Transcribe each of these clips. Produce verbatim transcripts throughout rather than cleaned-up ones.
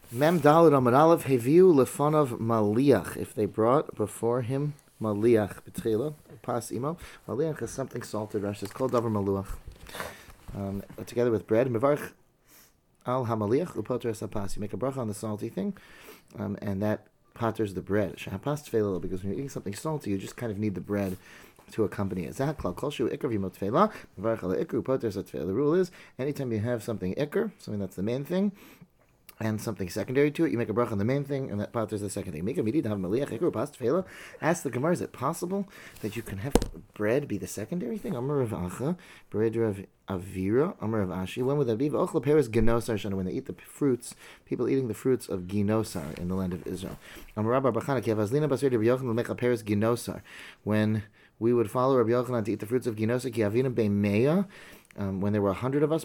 Mem Daled Amar Aleph Heviu Lefonov Maliach. If they brought before him Maliach B'tchila, Pas Imo. Maliach is something salted. Rashi is called Davar Maluach. Um, together with bread, Mevarch Al Hamaliach Upoter Sapas. You make a bracha on the salty thing, um, and that patters the bread. Shahapas Tfela, because when you're eating something salty, you just kind of need the bread to accompany it. Zaklal Kolshu Ikr Vimot Tfela. Mevarch Al Ikr Upoter Satfela. The rule is, anytime you have something Ikr, something that's the main thing, and something secondary to it, you make a bracha on the main thing, and that patters the second thing. Make a midi to have maliach ikru pas tefela. Ask the Gemara, is it possible that you can have bread be the secondary thing? Amar Rav Acha, bread Rav Avira, Amar Rav Ashi. When would that be? Ochla peres ginosar shana. When they eat the fruits, people eating the fruits of ginosar in the land of Israel. Amar Rabba Bachana ki avazlina basir Rabbi Yochanan lemecha peres ginosar. When we would follow Rabbi Yochanan to eat the fruits of ginosar, ki avinu be'meya. Um, when there were a hundred of us,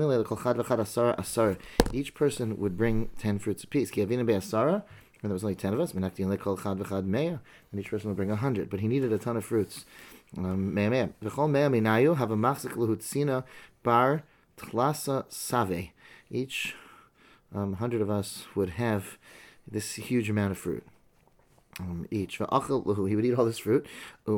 each person would bring ten fruits apiece. When there was only ten of us, and each person would bring a hundred. But he needed a ton of fruits. Um, each um, hundred of us would have this huge amount of fruit. Um, each. He would eat all this fruit.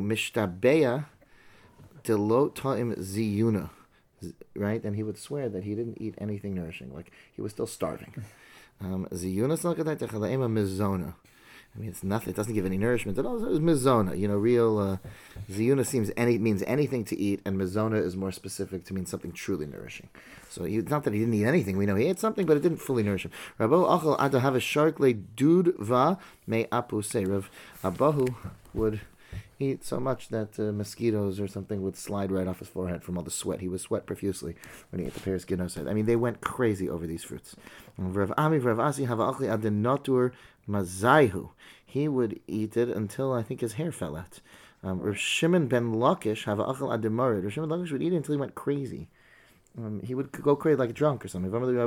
Right, and he would swear that he didn't eat anything nourishing, like he was still starving. Um, mizona. I mean, it's nothing. It doesn't give any nourishment at all. It was mizona. You know, real uh, ziyuna seems any means anything to eat, and mizona is more specific to mean something truly nourishing. So he, it's not that he didn't eat anything. We know he ate something, but it didn't fully nourish him. Rabbo achal ada have a shark le dud va me apu say. Rav Abahu would eat so much that uh, mosquitoes or something would slide right off his forehead from all the sweat. He would sweat profusely when he ate the pears ginosar. I mean, they went crazy over these fruits. Rav Ami, Rav Asi, have achli adenotur mazaihu. He would eat it until I think his hair fell out. Um, Rav Shimon ben Lakish have achal ademarid. Rav Shimon ben Lakish would eat it until he went crazy. Um, he would go crazy like drunk or something. Rabbi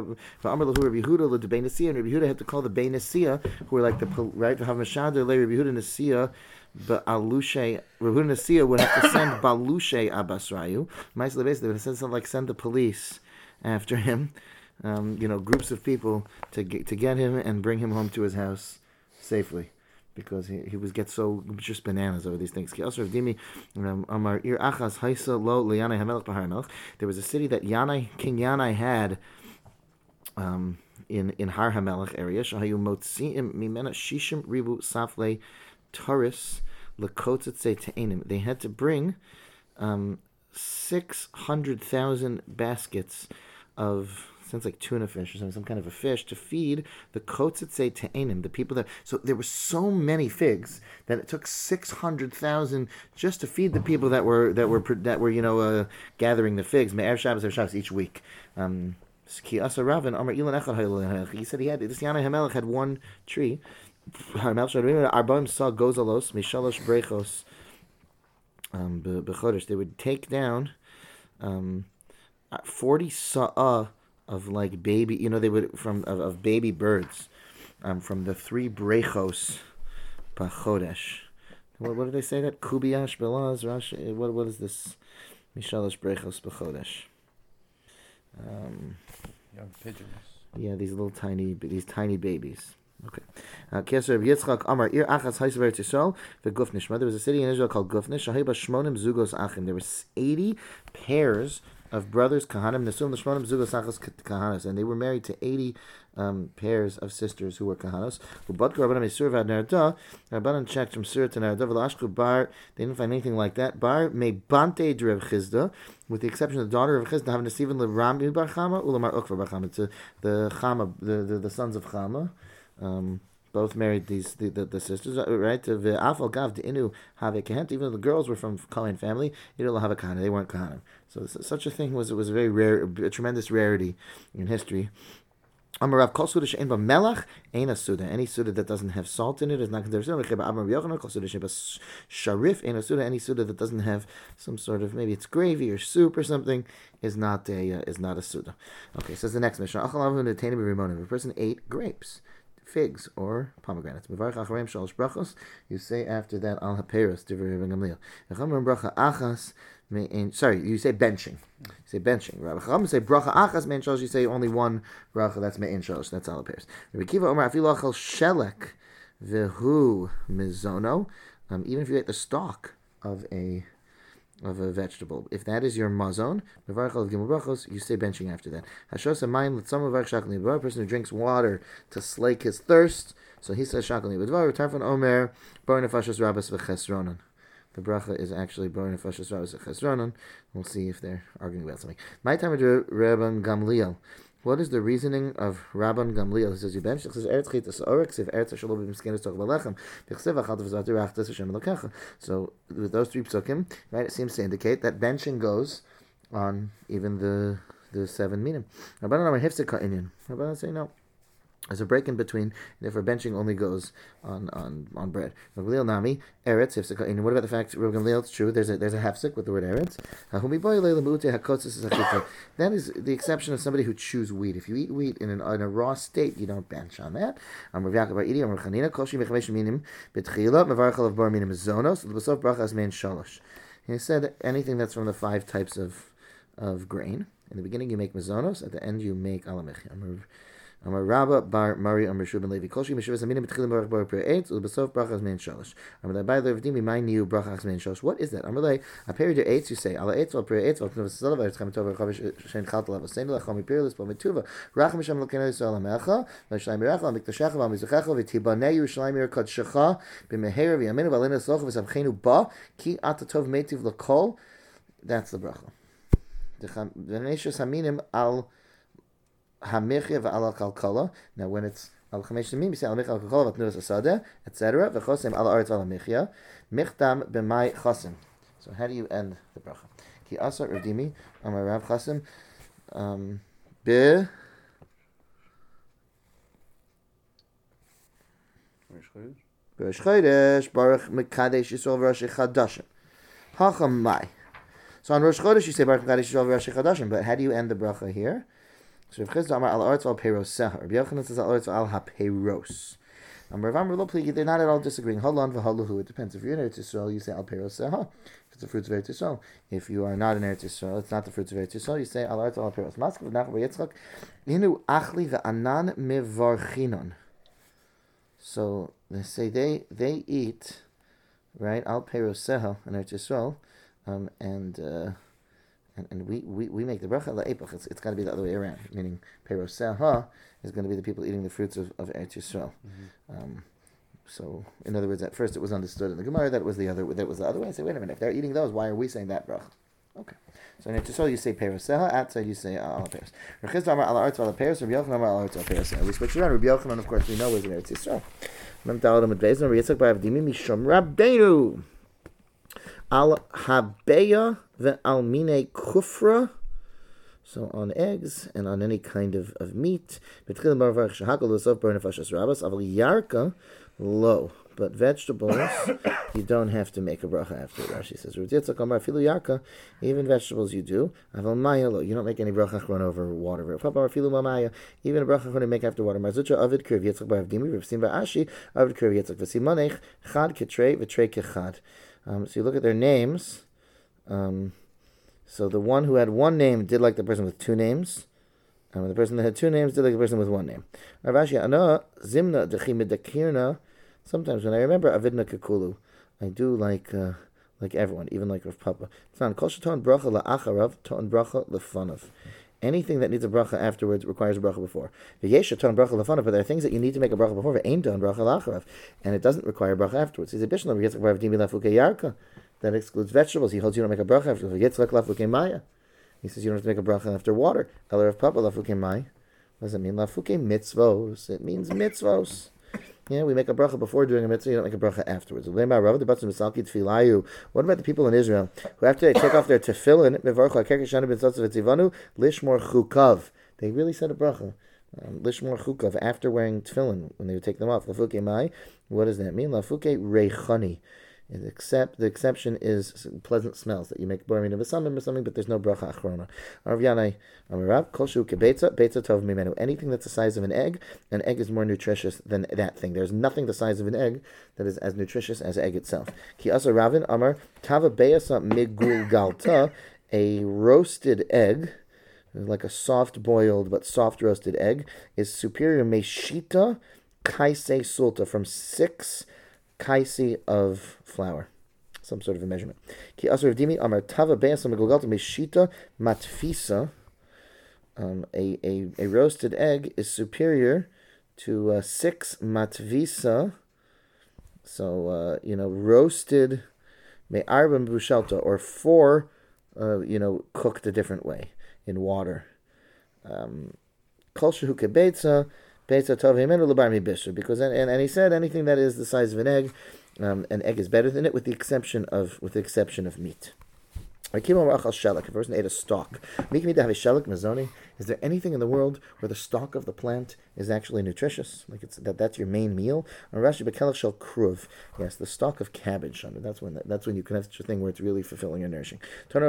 Yehuda had to call the Beit Nasiya, who were like the right to have Mashader le Rabbi Yehuda Nasiya, but Alushe Rabbi Yehuda Nasiya would have to send Balushe Abasrayu. Basically, they would send something like send the police after him, um, you know, groups of people to get, to get him and bring him home to his house safely. Because he, he was get so just bananas over these things. There was a city that Yanai, King Yanai had um, in in Har Hamelech area. Shahayu motziim mimena shishim ribu safle taris lekotzetse te'enim. They had to bring um, six hundred thousand baskets of. Sounds like tuna fish or something, some kind of a fish to feed the kotzitze te'enim, the people that. So there were so many figs that it took six hundred thousand just to feed the people that were that were that were you know uh, gathering the figs. Me'er Shabbos or Shabbos each week. Um, he said he had this Yanai Hamelech had one tree. Arbaim saw gozalos mishalosh brechos bechodesh. They would take down um, forty sa'ah of like baby, you know, they would from of, of baby birds, um, from the three brechos, pachodesh. What, what did they say that? Kubiyash belaz Rashi. What what is this? Mishalosh brechos pachodesh. Um, Young pigeons. Yeah, these little tiny, these tiny babies. Okay. Keser Reb Yitzchak Amar Ir Achas Haisaver Tisol the Gufnish. There was a city in Israel called Gufnish. Shahiba Shmonim Zugos Achim. There were eighty pairs of brothers Kahanim Nesum Shmonim Zugos Achas Kahanos, and they were married to eighty um, pairs of sisters who were Kahanos. Ubadka Rabbanan Mesur Vad Narda. Rabbanan checked from Sur to Narda. V'Lashku Bar. They didn't find anything like that. Bar Me Bante Drev Chizda, with the exception of the daughter of Chizda, having to Stephen LeRami Bar Chama Ulamar Ukva Bar Chama. To the Chama, the, the the sons of Chama. Um, both married these the, the, the sisters, right? Even though the girls were from Kohen family, they weren't Kohanim. So such a thing was it was a very rare, a tremendous rarity in history. Amarav kol suda she'en ba melach ein a suda. Any suda that doesn't have salt in it is not considered suda. Amar Yochanan kol suda she'en ba sharif ein a suda. Any suda that doesn't have some sort of, maybe it's gravy or soup or something, is not a uh, is not a suda. Okay, says the next mission. If a person ate grapes, figs or pomegranates. Mevarach acharem shalosh brachos. You say after that al haperos divrei Rabban Gamliel. Echam bracha achas. Sorry, you say benching. You say benching. Rabbi Chacham say bracha achas me'in shalosh. You say only one bracha. That's me'in shalosh. That's all haperos. Rabbi Kiva Omer afilu achal shelek vehu mizono. Um, even if you ate the stalk of a of a vegetable, if that is your mazon, you say benching after that. Hashos amayim l'tzam mevarach shakal nibadvar. A person who drinks water to slake his thirst, so he says shakal nibadvar. Tarfon omer bar nefashos rabbis v'chesronon. The bracha is actually bar nefashos rabbis v'chesronon. We'll see if they're arguing about something. My time to Rabban Gamliel. What is the reasoning of Rabban Gamliel? He says, "You bench." He says, "Eretz chitas orek if eretz shelo b'miskenes toch balechem b'chsev achal v'zat rachtas Hashem elokecha." So with those three psukim, right, it seems to indicate that benching goes on even the the seven minim. Rabbanan amar hifzik ha'inyan. Rabbanan say no. There's a break in between, and therefore benching only goes on on, on bread. Gamliel nami eretz hifzik ha'inyan. What about the fact Rabban Gamliel? It's true. There's a there's a hefsek with the word eretz. That is the exception of somebody who chews wheat. If you eat wheat in, an, in a raw state, you don't bench on that. Amar Yaakov bar Idi, Amar Chanina, Kol Shimi Chamesh Minim B'Tchila Mevarach Alav Bar Minim Zonos L'Basov Brachas Mein Shalosh. He said anything that's from the five types of of grain. In the beginning you make mazonos. At the end you make alamech. Amar Rabba bar Mari Amar Shubin Levi Kolshi Meshuvas Aminim B'Tchilim Baruch Bar Per Eitz U'Basov Brachas Mein Shalosh. Amar Lei Bai Levdimi Mai Niu Brachas Mein Shalosh. What is that? Amar Lei a period of eitz you say Ala Eitz Val Per Eitz Val Pnuvas Zalav Eretz Chamitov Chavish Shein Chalta Lav Sein Lech Chami Perilis Val Metuva Racham Hashem Lokenu Yisrael Amecha V'Yishlaim Yirach Val Miktashecha Val Mizuchecha V'Tibanei Yerushalayim Yer Kodshecha B'Meher V'Yaminu Val Ina Socha V'Samchenu Ba Ki Atatov Metiv L'Kol. That's the bracha. V'Neshus Haminim Al Hamichya v'ala kalkala. Now, when it's al chamesh tamim, you say al michya al kalkala v'tnuvas asada, et cetera. V'chosem al aretz v'al michya, michtam b'may chosim. So, how do you end the bracha? Ki asar erdimi amar Rav Chosim um, be Rosh Chodesh Baruch Mekadesh Yisrael v'Rosh Chadashim Hacham Mai. So on Rosh Chodesh you say Baruch Mekadesh Yisrael v'Rosh Chadashim, but how do you end the bracha here? So Rav Chisda Amar al Aretz al Peiros Seher. Rabbi Yochanan says al Aretz al HaPeiros. Um, Rav Amar lo pligi, they're not at all disagreeing. Halon v'haluhu. It depends. If you're in Eretz Yisrael, you say al Peiros Seher. If it's the fruits of Eretz Yisrael. If you are not in Eretz Yisrael, it's not the fruits of Eretz Yisrael. You say al Aretz al Peiros. Maskav v'nachar v'yitzchak. Inu achli v'anan mevarchinon. So they say they they eat, right, al Peiros Seher in Eretz Yisrael, um, and. Uh, And, and we, we, we make the bracha la'epach. It's, it's got to be the other way around. Meaning, Peiros Seha is going to be the people eating the fruits of, of Eretz Yisrael. Mm-hmm. Um, so, in other words, at first it was understood in the Gemara that it was the other that was the other way. I say, wait a minute, if they're eating those, why are we saying that bracha? Okay. So in Eretz Yisrael you say Peiros Seha. Outside you say Al Peiros. Rav Chisda Amar Al Aretz Al Peiros. Rabbi Yochanan Amar Al Aretz Al Peiros. We switch around. Rabbi Yochanan, of course, we know is in Eretz Yisrael. Mem Ta'alam Adveizim. Rabbi Yitzchak Bar Avdimi Mishom Rabbeinu. Al habeya ve'al mine kufra, so on eggs and on any kind of, of meat. But low. But vegetables, you don't have to make a bracha after. Rashi says, even vegetables you do. You don't make any bracha run over water. Even a bracha when you make after water. Marzucha avid kurv yitzchak bar avdimi, Rav Sim bar Ashi avid kurv yitzchak v'simonech chad ketrei v'trei kechad. Um, so you look at their names. Um, so the one who had one name did like the person with two names. And the person that had two names did like the person with one name. Ravashi ana zimna dechimidakirna. Sometimes when I remember avidna kekulu, I do like uh, like everyone, even like Rav Papa. It's not kol sheton bracha la'acharav, ton bracha lefanav. Anything that needs a bracha afterwards requires a bracha before. V'yesh ton bracha lefanav, but there are things that you need to make a bracha before. Ve'ein ton bracha la'acharav, and it doesn't require a bracha afterwards. He's a bishlam v'yitzchak bar avdimi lafukei yarka. That excludes vegetables. He holds you don't make a bracha after v'yitzchak lafukei maya. He says you don't have to make a bracha after water. El Rav Papa lafukei maya. What does it mean? Lafukei mitzvos. It means mitzvos. Yeah, we make a bracha before doing a mitzvah, you don't make a bracha afterwards. What about the people in Israel who after they take off their tefillin, lishmor chukav, they really said a bracha. Um, lishmor chukav, after wearing tefillin, when they would take them off. Lafuke mai, what does that mean? Lafuke reichani. Except the exception is pleasant smells that you make boring of a summon or something, but there's no bracha achrona. Rav Yanai Amarav Koshu kebetza betza tov mimenu. Anything that's the size of an egg, an egg is more nutritious than that thing. There's nothing the size of an egg that is as nutritious as egg itself. Ki asa Ravin Amar Tava beyasa migul galta, a roasted egg, like a soft boiled but soft roasted egg, is superior meshita kaise sulta, from six kaisi of flour, some sort of a measurement. Ki asur dimi amar tava be'asam megulgalta meshita matfisa. Um, a, a a roasted egg is superior to uh, six matvisa. So uh, you know, roasted me'arba bushalta, or four, uh, you know, cooked a different way in water. Um, Kol shehu kebetza. Because and, and, and he said anything that is the size of an egg, um, an egg is better than it, with the exception of with the exception of meat. If a person ate a stalk, is there anything in the world where the stalk of the plant is actually nutritious? Like it's that that's your main meal? Yes, the stalk of cabbage. That's when that's when you can have such a thing where it's really fulfilling and nourishing.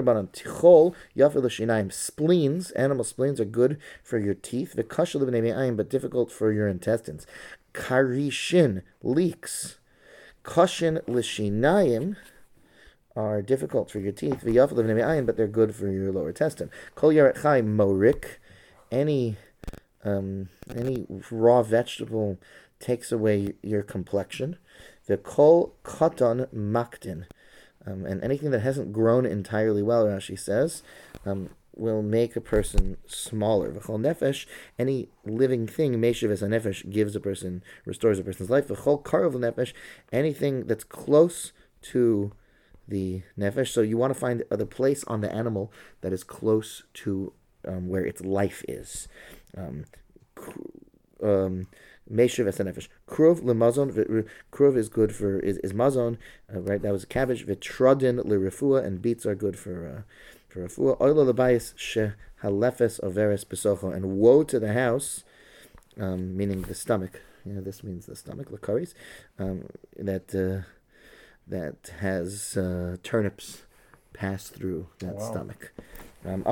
Spleens, animal spleens, are good for your teeth, but difficult for your intestines. Karishin, leeks. Kashin l'shinayim are difficult for your teeth, but they're good for your lower intestine. Kol yaret chai morik, any um, any raw vegetable takes away your complexion. The kol katan maktin, um, and anything that hasn't grown entirely well, Rashi says, um, will make a person smaller. V'chol nefesh, any living thing, meishav es nefesh, gives a person, restores a person's life. V'chol karov nefesh, anything that's close to the nefesh. So you want to find the place on the animal that is close to um, where its life is. Um, um, Meshiv es nefesh. Krov lemazon. Krov is good for is, is mazon. Uh, right, that was a cabbage. Vitrodin lerefua, and beets are good for uh, for refua. Oilo lebayis she halefes overes besocho, and woe to the house, um, meaning the stomach. You know, this means the stomach. Lakaris, um, that. Uh, that has uh, turnips pass through that wow. stomach. Um,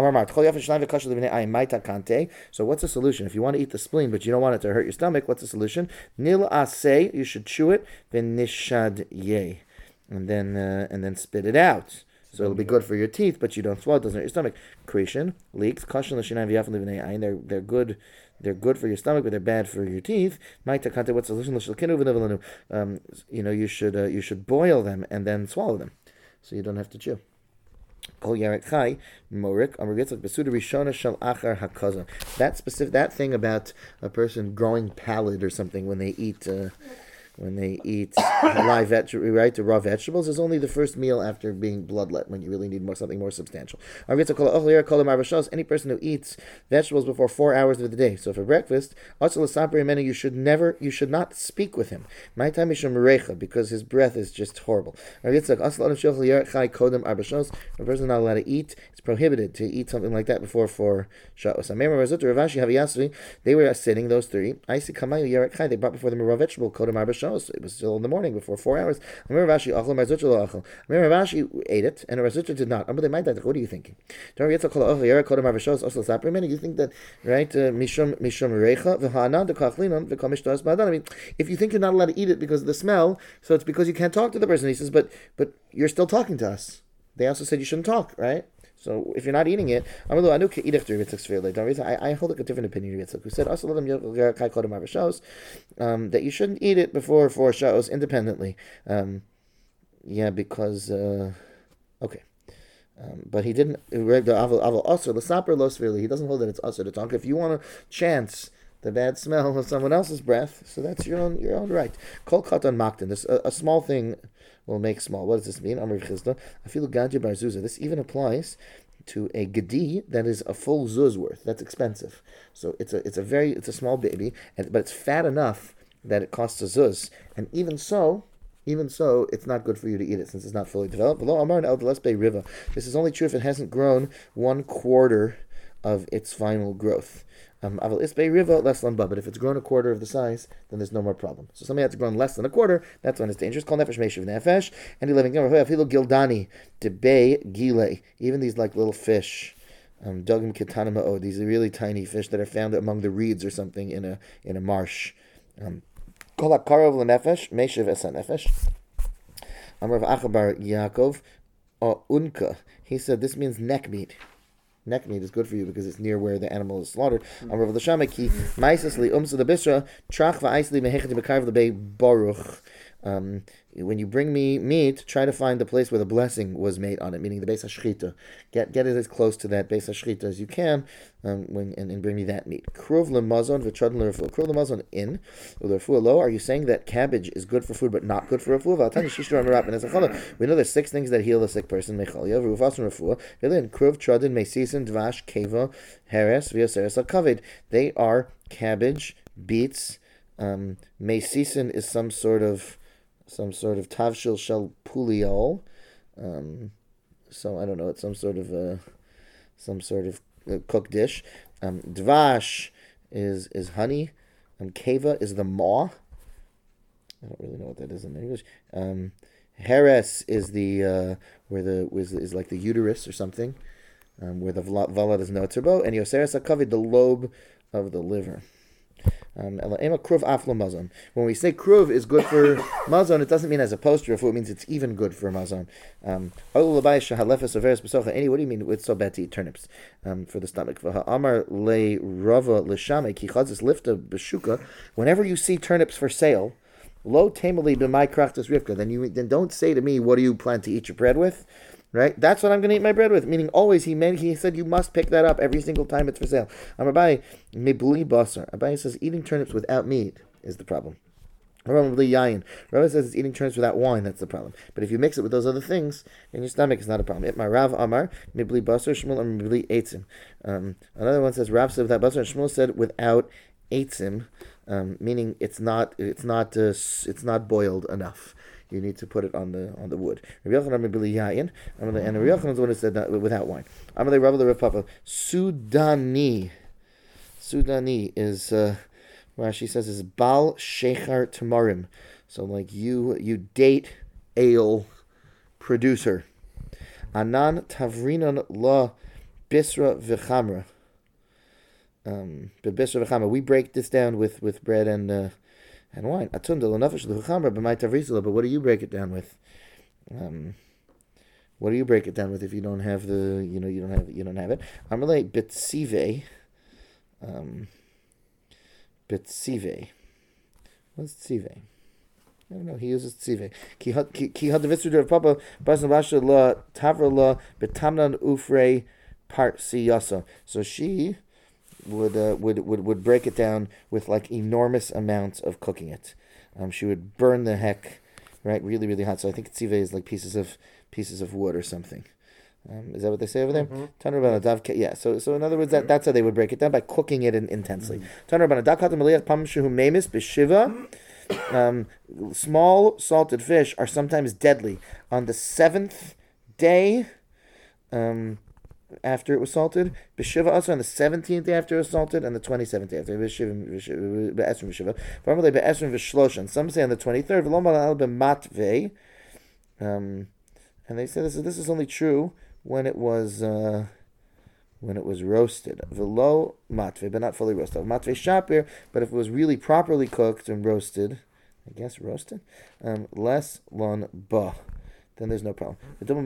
so what's the solution? If you want to eat the spleen, but you don't want it to hurt your stomach, what's the solution? Nil aseh, you should chew it, v'nishad ye, and then uh, and then spit it out. So it'll be good for your teeth, but you don't swallow it, doesn't hurt your stomach. Creation, leeks, kashin l'shinayim v'yafin livnei ayin, they're they're good. They're good for your stomach, but they're bad for your teeth. What's the solution? Um, you know, you should uh, you should boil them and then swallow them, so you don't have to chew. That specific that thing about a person growing pallid or something when they eat. Uh, When they eat live vegetables, right, the raw vegetables, is only the first meal after being bloodlet, when you really need more something more substantial. Any person who eats vegetables before four hours of the day, so for breakfast, you should never, you should not speak with him. My time is because his breath is just horrible. A person is not allowed to eat. It's prohibited to eat something like that before four sha'os. They were sitting, those three. They brought before them a raw vegetable, kodem arba sha'os. It was still in the morning, before four hours. Rashi ate it, and Razutra did not. What are you thinking? You think that, right? I mean, if you think you're not allowed to eat it because of the smell, so it's because you can't talk to the person. He says, but but you're still talking to us. They also said you shouldn't talk, right? So if you're not eating it, I, I hold like a different opinion. Who said um, that you shouldn't eat it before four sha'os independently. Um, yeah, because uh, okay, um, but he didn't. He doesn't hold that it's usher to talk. If you want to chance the bad smell of someone else's breath, so that's your own your own right. Kol katan maktin. This a, a small thing will make small. What does this mean? Amar Chizda. I feel gadya bar zuzah. This even applies to a gedi that is a full zuz worth. That's expensive. So it's a it's a very it's a small baby, and, but it's fat enough that it costs a zuz. And even so, even so, it's not good for you to eat it since it's not fully developed. This is only true if it hasn't grown one quarter of its final growth. Um, but if it's grown a quarter of the size, then there's no more problem. So something that's grown less than a quarter, that's when it's dangerous. Called nefesh meishiv nefesh. And living gildani debay gile. Even these like little fish, um, dogim ketana ma'od. These are really tiny fish that are found among the reeds or something in a in a marsh. Um, Kol hakarov lenefesh meishiv esa nefesh. Amar Achabar Yaakov unka. He said this means neck meat. Neck meat is good for you because it's near where the animal is slaughtered. Amar Rav Lashamaki ma'isasli umsa the bisra trach va'aisli mehechet bekarv lebei baruch. Um, when you bring me meat, try to find the place where the blessing was made on it, meaning the Beis HaShchita. Get get it as close to that Beis HaShchita as you can, um, when and, and bring me that meat. Kruv lemazon v'tradon l'refuah. Kruv lemazon in l'refuah lo. Are you saying that cabbage is good for food but not good for refuah? V'atani shishra amarap and ezachala. We know there's six things that heal a sick person. Mechalia v'rufason refuah. V'lein kruv tradon meisisin dvash keva heres v'yoseres al-kaved. They are cabbage, beets. Um, meisisin is some sort of some sort of tavshil shel puliol, um, so I don't know. It's some sort of uh, some sort of uh, cooked dish. Um, dvash is is honey. Um, keva is the maw. I don't really know what that is in English. Um, heres is the uh, where the is, is like the uterus or something, um, where the valad is no turbo, and yoseres hakavid, the lobe of the liver. Um, when we say kruv is good for mazon, it doesn't mean as opposed to refuah. It means it's even good for mazon. Um, Any, what do you mean it's so bad to eat turnips um, for the stomach? Whenever you see turnips for sale, lo tamali b'mai krachtas rivka, then you then don't say to me, what do you plan to eat your bread with? Right? That's what I'm going to eat my bread with. Meaning always, he meant, he said you must pick that up every single time it's for sale. Abai mibli basar. Abai says eating turnips without meat is the problem. Rabbi says it's eating turnips without wine, that's the problem. But if you mix it with those other things, in your stomach, it's not a problem. It my Rav Amar mibli basar Shmuel or mibli eitzim. Um, another one says Rav said without basar, and Shmuel said without eitzim, um, meaning it's not it's not uh, it's not boiled enough. You need to put it on the on the wood. And Rabbi Yochanan is the one who said that without wine. Amalei Rabbi Rav Papa Sudani. Sudani is uh, Rashi says is Bal Shechar Tamarim. So like you you date ale producer. Anan Tavrinan La Bisra V'Chamra. Um, Bisra V'Chamra. We break this down with, with bread and. Uh, And wine. But what do you break it down with? Um, what do you break it down with if you don't have the, you know, you don't have, you don't have it? Amalei bitsive, um, bitsive. What's tsive? I don't know. He uses tsive. Ki had the visitor of Papa Basan Basha la Tavra la betamnan ufre part siyasa. So she. Would, uh, would would would break it down with like enormous amounts of cooking it. Um, she would burn the heck, right, really really hot. So I think tzive is like pieces of pieces of wood or something. Um, is that what they say over there? Taner bana dav. Yeah. So so in other words, that, that's how they would break it down, by cooking it in, intensely. Taner bana dav katam meliyach pam shehu memis b'shiva. Um, small salted fish are sometimes deadly on the seventh day. Um. After it was salted, b'shiva also on the seventeenth day after it was salted, and the twenty-seventh day after b'shiva b'esrim b'shiva. Formally b'esrim v'shloshan. Some say on the twenty-third. V'lo malal b'matvei. Um, and they say this is this is only true when it was uh, when it was roasted. V'lo matvei, but not fully roasted. Matvei shapir, but if it was really properly cooked and roasted, I guess roasted. Um, less lon ba. Then there's no problem.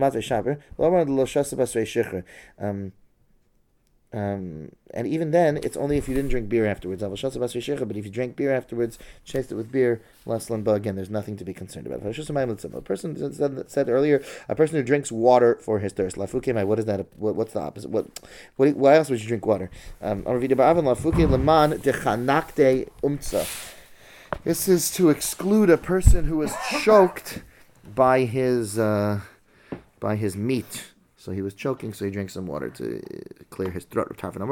Um, um, and even then, it's only if you didn't drink beer afterwards. But if you drank beer afterwards, chased it with beer, again, there's nothing to be concerned about. A person said, said earlier, a person who drinks water for his thirst. What is that? What, what's the opposite? What, what? Why else would you drink water? Um, this is to exclude a person who is choked by his uh, by his meat. So he was choking, so he drank some water to clear his throat.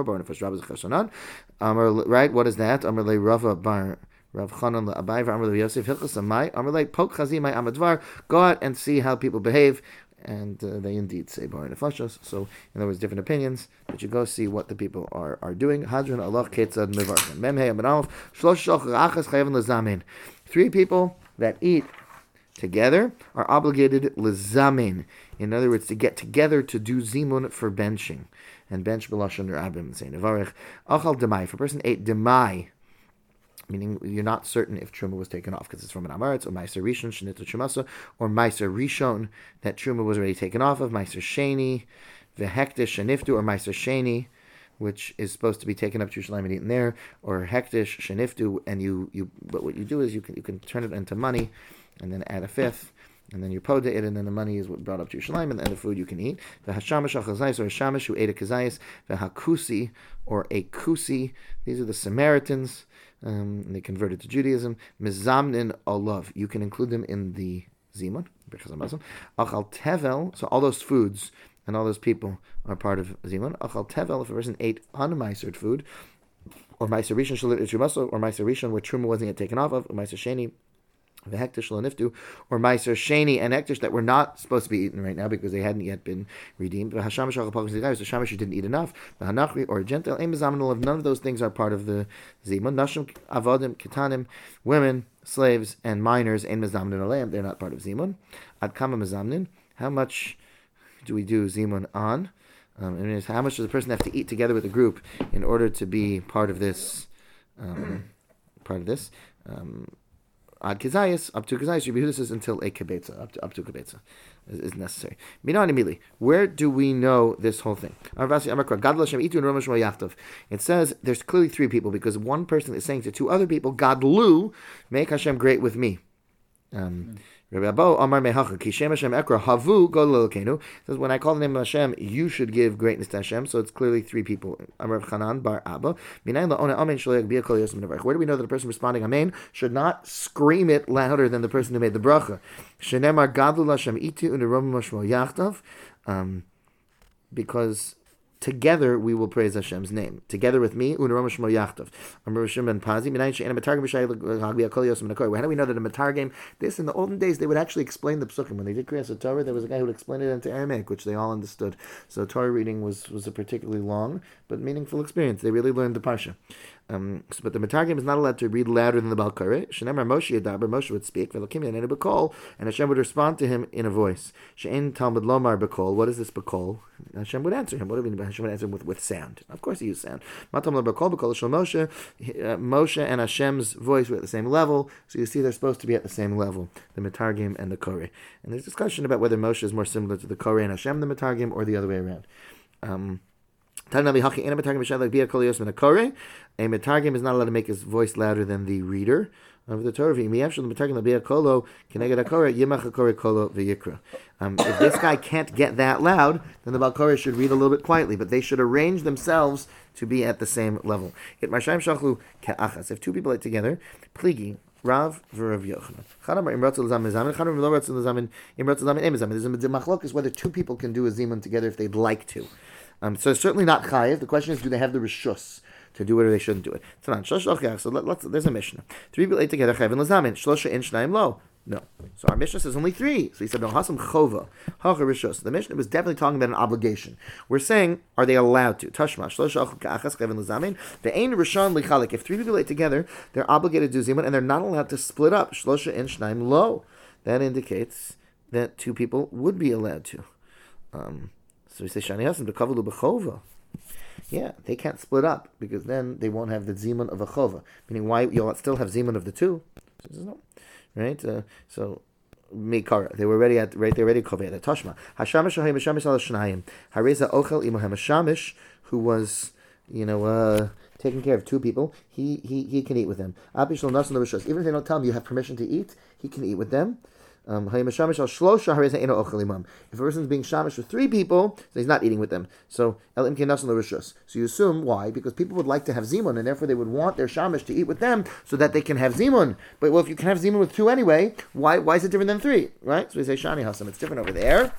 Right? What is that? Amar le Rava bar Rav Chanan le Abai v'Amar le Yosef hilchos amai. Amar le pok chazi mai amadvar. Go out and see how people behave. and uh, they indeed say bar nefashos. So, in other words, different opinions. But you go see what the people are, are doing. Hadron Allah ketzad mevarchen. Mem hey amalaf shlosh shach achas chayven lezamin. Three people that eat together are obligated lezamin. In other words, to get together to do zimun for benching. And bench b'lashon rabim say nevarich achal demai. If a person ate demai, meaning you're not certain if truma was taken off because it's from an amaretz or meiser rishon shenitu trumasa, or meiser rishon that truma was already taken off of, meiser sheni vehektish sheniftu, or meiser sheni which is supposed to be taken up to Yerushalayim and eaten there, or hektish sheniftu, and you you but what you do is you can you can turn it into money and then add a fifth. And then you poda it, and then the money is brought up to Yerushalayim, and then the food you can eat. The hashamash achazayis, or a shamash who ate a kazayis. The hakusi, or a kusi. These are the Samaritans, um, and they converted to Judaism. Mizamnin olav. You can include them in the zimun. Achal tevel. So all those foods and all those people are part of zimun. Achal tevel. If a person ate unmeisered food, or meiser rishon shalit trumasa, or meiser rishon where truma wasn't yet taken off of, or meiser sheni. The hektish niftu, or meiser sheni and hektish that were not supposed to be eaten right now because they hadn't yet been redeemed. The hashamash the shamash you didn't eat enough. The hanachri or gentle none of those things are part of the zimun. Nashim avodim kitanim, women, slaves, and minors ein mezamnin aleim. They're not part of zimun. Ad kama mezamnin. How much do we do zimun on? Um, and how much does a person have to eat together with the group in order to be part of this? Um, part of this. Um, Ad kizayis, up to kizayis, Rabbi Yehuda says until a kibetza, up to up to kibetza is, is necessary. Minan imili. Where do we know this whole thing? It says there's clearly three people because one person is saying to two other people, Gadlu, make Hashem great with me. Um, Rabbi Abba Amar Mehacha Ki Shem Hashem Ekra Havu Go Lelokenu says when I call the name of Hashem, you should give greatness to Hashem. So it's clearly three people. Amar Chanan Bar Abba. Where do we know that the person responding Amen should not scream it louder than the person who made the bracha? Shenemar Gadol Hashem Itu Unerom Mashmo Yachtav. Um, because together we will praise Hashem's name. Together with me, Unarom Shmo Yachtav. Amar Shimon Pazi. How do we know that in Matargim, this in the olden days they would actually explain the psukim. When they did Kriyas Torah, there was a guy who would explain it into Aramaic, which they all understood. So Torah reading was, was a particularly long but meaningful experience. They really learned the parsha. Um, so, but the Matargim is not allowed to read louder than the Balkare. Shenemar Moshe Yadaber, Moshe would speak, and Hashem would respond to him in a voice. She'en Talmud Lomar Bekol. What is this Bekol? Hashem would answer him. What do we mean by Hashem would answer him with, with sound? Of course he used sound. Matam Bekol Bekol Shel Moshe. Moshe and Hashem's voice were at the same level. So you see they're supposed to be at the same level, the Matargim and the Koreh. And there's discussion about whether Moshe is more similar to the Koreh and Hashem than the Matargim, or the other way around. Um, A Matargim is not allowed to make his voice louder than the reader of the Torah. Um, if this guy can't get that loud, then the Balkore should read a little bit quietly, but they should arrange themselves to be at the same level. If two people are together, pligi, Rav v'Rav Yochanan. There's a machlokes whether two people can do a zimun together if they'd like to. Um, so it's certainly not chayiv. The question is, do they have the rishus to do it or they shouldn't do it? So let, let's, there's a mishnah. Three people ate together, chayiv and lazamin. Shlosha in shnayim lo. No. So our mishnah says only three. So he said, no, hasam chova. Hacha rishus. The mishnah was definitely talking about an obligation. We're saying, are they allowed to? Tashma. Shlosha achas chayiv and lazamin. The ein rishon lichalik. If three people ate together, they're obligated to do zimun and they're not allowed to split up. Shlosha in shnayim lo. That indicates that two people would be allowed to. Um... So we say Shani Hasan b'kavalu b'chova. Yeah, they can't split up because then they won't have the zimun of a chova. Meaning, why you'll still have zimun of the two? So no, right? Uh, so mikara, they were already at right. They already koveya. Tashma hashamish haim hashamish al shnayim hareza ochel imahem hashamish, who was you know uh, taking care of two people. He he he can eat with them. Even if they don't tell him you have permission to eat, he can eat with them. Um, if a person's being shamish with three people, so he's not eating with them. So so you assume why? Because people would like to have zimun, and therefore they would want their shamish to eat with them so that they can have zimun. But well, if you can have zimun with two anyway, why why is it different than three? Right? So we say shani hasam. It's different over there.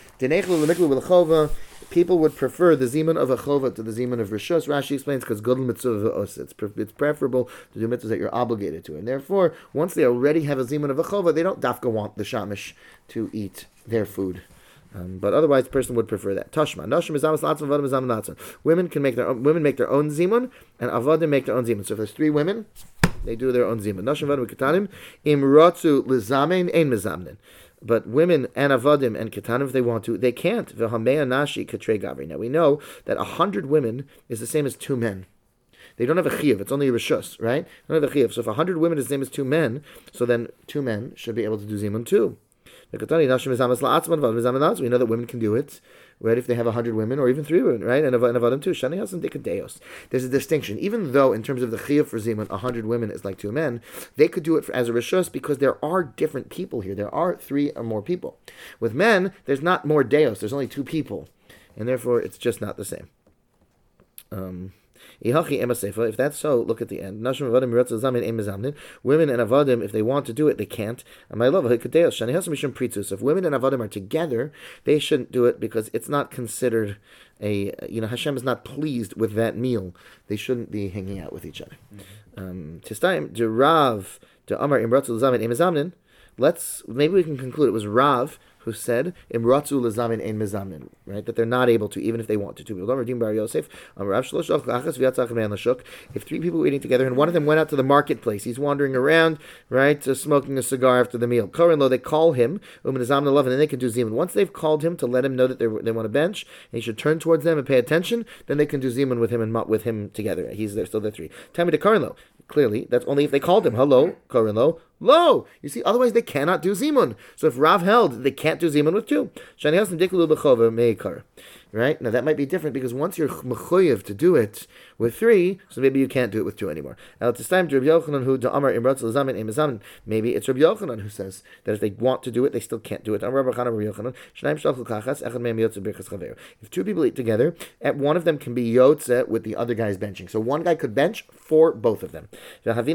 People would prefer the zimun of a chova to the zimun of rishos. Rashi explains because godel mitzvah os. It's it's preferable to do mitzvahs that you're obligated to, and therefore, once they already have a zimun of a chova, they don't dafka want the shamish to eat their food Um, but otherwise, the person would prefer that. Tashma. Nashim is amas latzon, avadim is amas latzon. Women can make their own, women make their own zimun, and avadim make their own zimun. So if there's three women, they do their own zimun. Nashim avadim ketanim im ratzu lizamein ein mezamnin. But women and avadim and ketanim, if they want to, they can't. V'hamea nashi katrei gavri. Now we know that a hundred women is the same as two men. They don't have a chiyuv. It's only a rishus, right? They don't have a chiyuv. So if a hundred women is the same as two men, so then two men should be able to do zimun too. We know that women can do it, right? If they have a hundred women or even three women, right? And avadim too. Shani hasan dekadeos. There's a distinction. Even though in terms of the chiyuv for zimun, a hundred women is like two men, they could do it for, as a rishus because there are different people here. There are three or more people. With men, there's not more deos. There's only two people, and therefore it's just not the same. Um. If that's so, look at the end. Women and avadim, if they want to do it, they can't. So if women and avadim are together, they shouldn't do it because it's not considered a, you know, Hashem is not pleased with that meal. They shouldn't be hanging out with each other. Tistayim, de Rav, de Amar imratzu l'zamin ein mezamnin. Let's, maybe we can conclude it was Rav who said imratzu lezamin ein mezamnin, right? That they're not able to, even if they want to. Two people. If three people were eating together and one of them went out to the marketplace, he's wandering around, right, uh, smoking a cigar after the meal. Korin lo, they call him, um and then they can do zimun. Once they've called him to let him know that they they want a bench, and he should turn towards them and pay attention, then they can do zimun with him and with him together. He's there, still the three. Tell me to Korin lo. Clearly, that's only if they called him. Hello, Korin lo. Lo! You see, otherwise they cannot do zimun. So if Rav held, they can't do zimun with two. Right? Now that might be different because once you're mechuyev to do it with three, so maybe you can't do it with two anymore. Now at this time, Rabbi Yochanan who Amar imratz l'zamin ein mezamnin, maybe it's Rabbi Yochanan who says that if they want to do it, they still can't do it. If two people eat together, one of them can be yotze with the other guy's benching. So one guy could bench for both of them. We know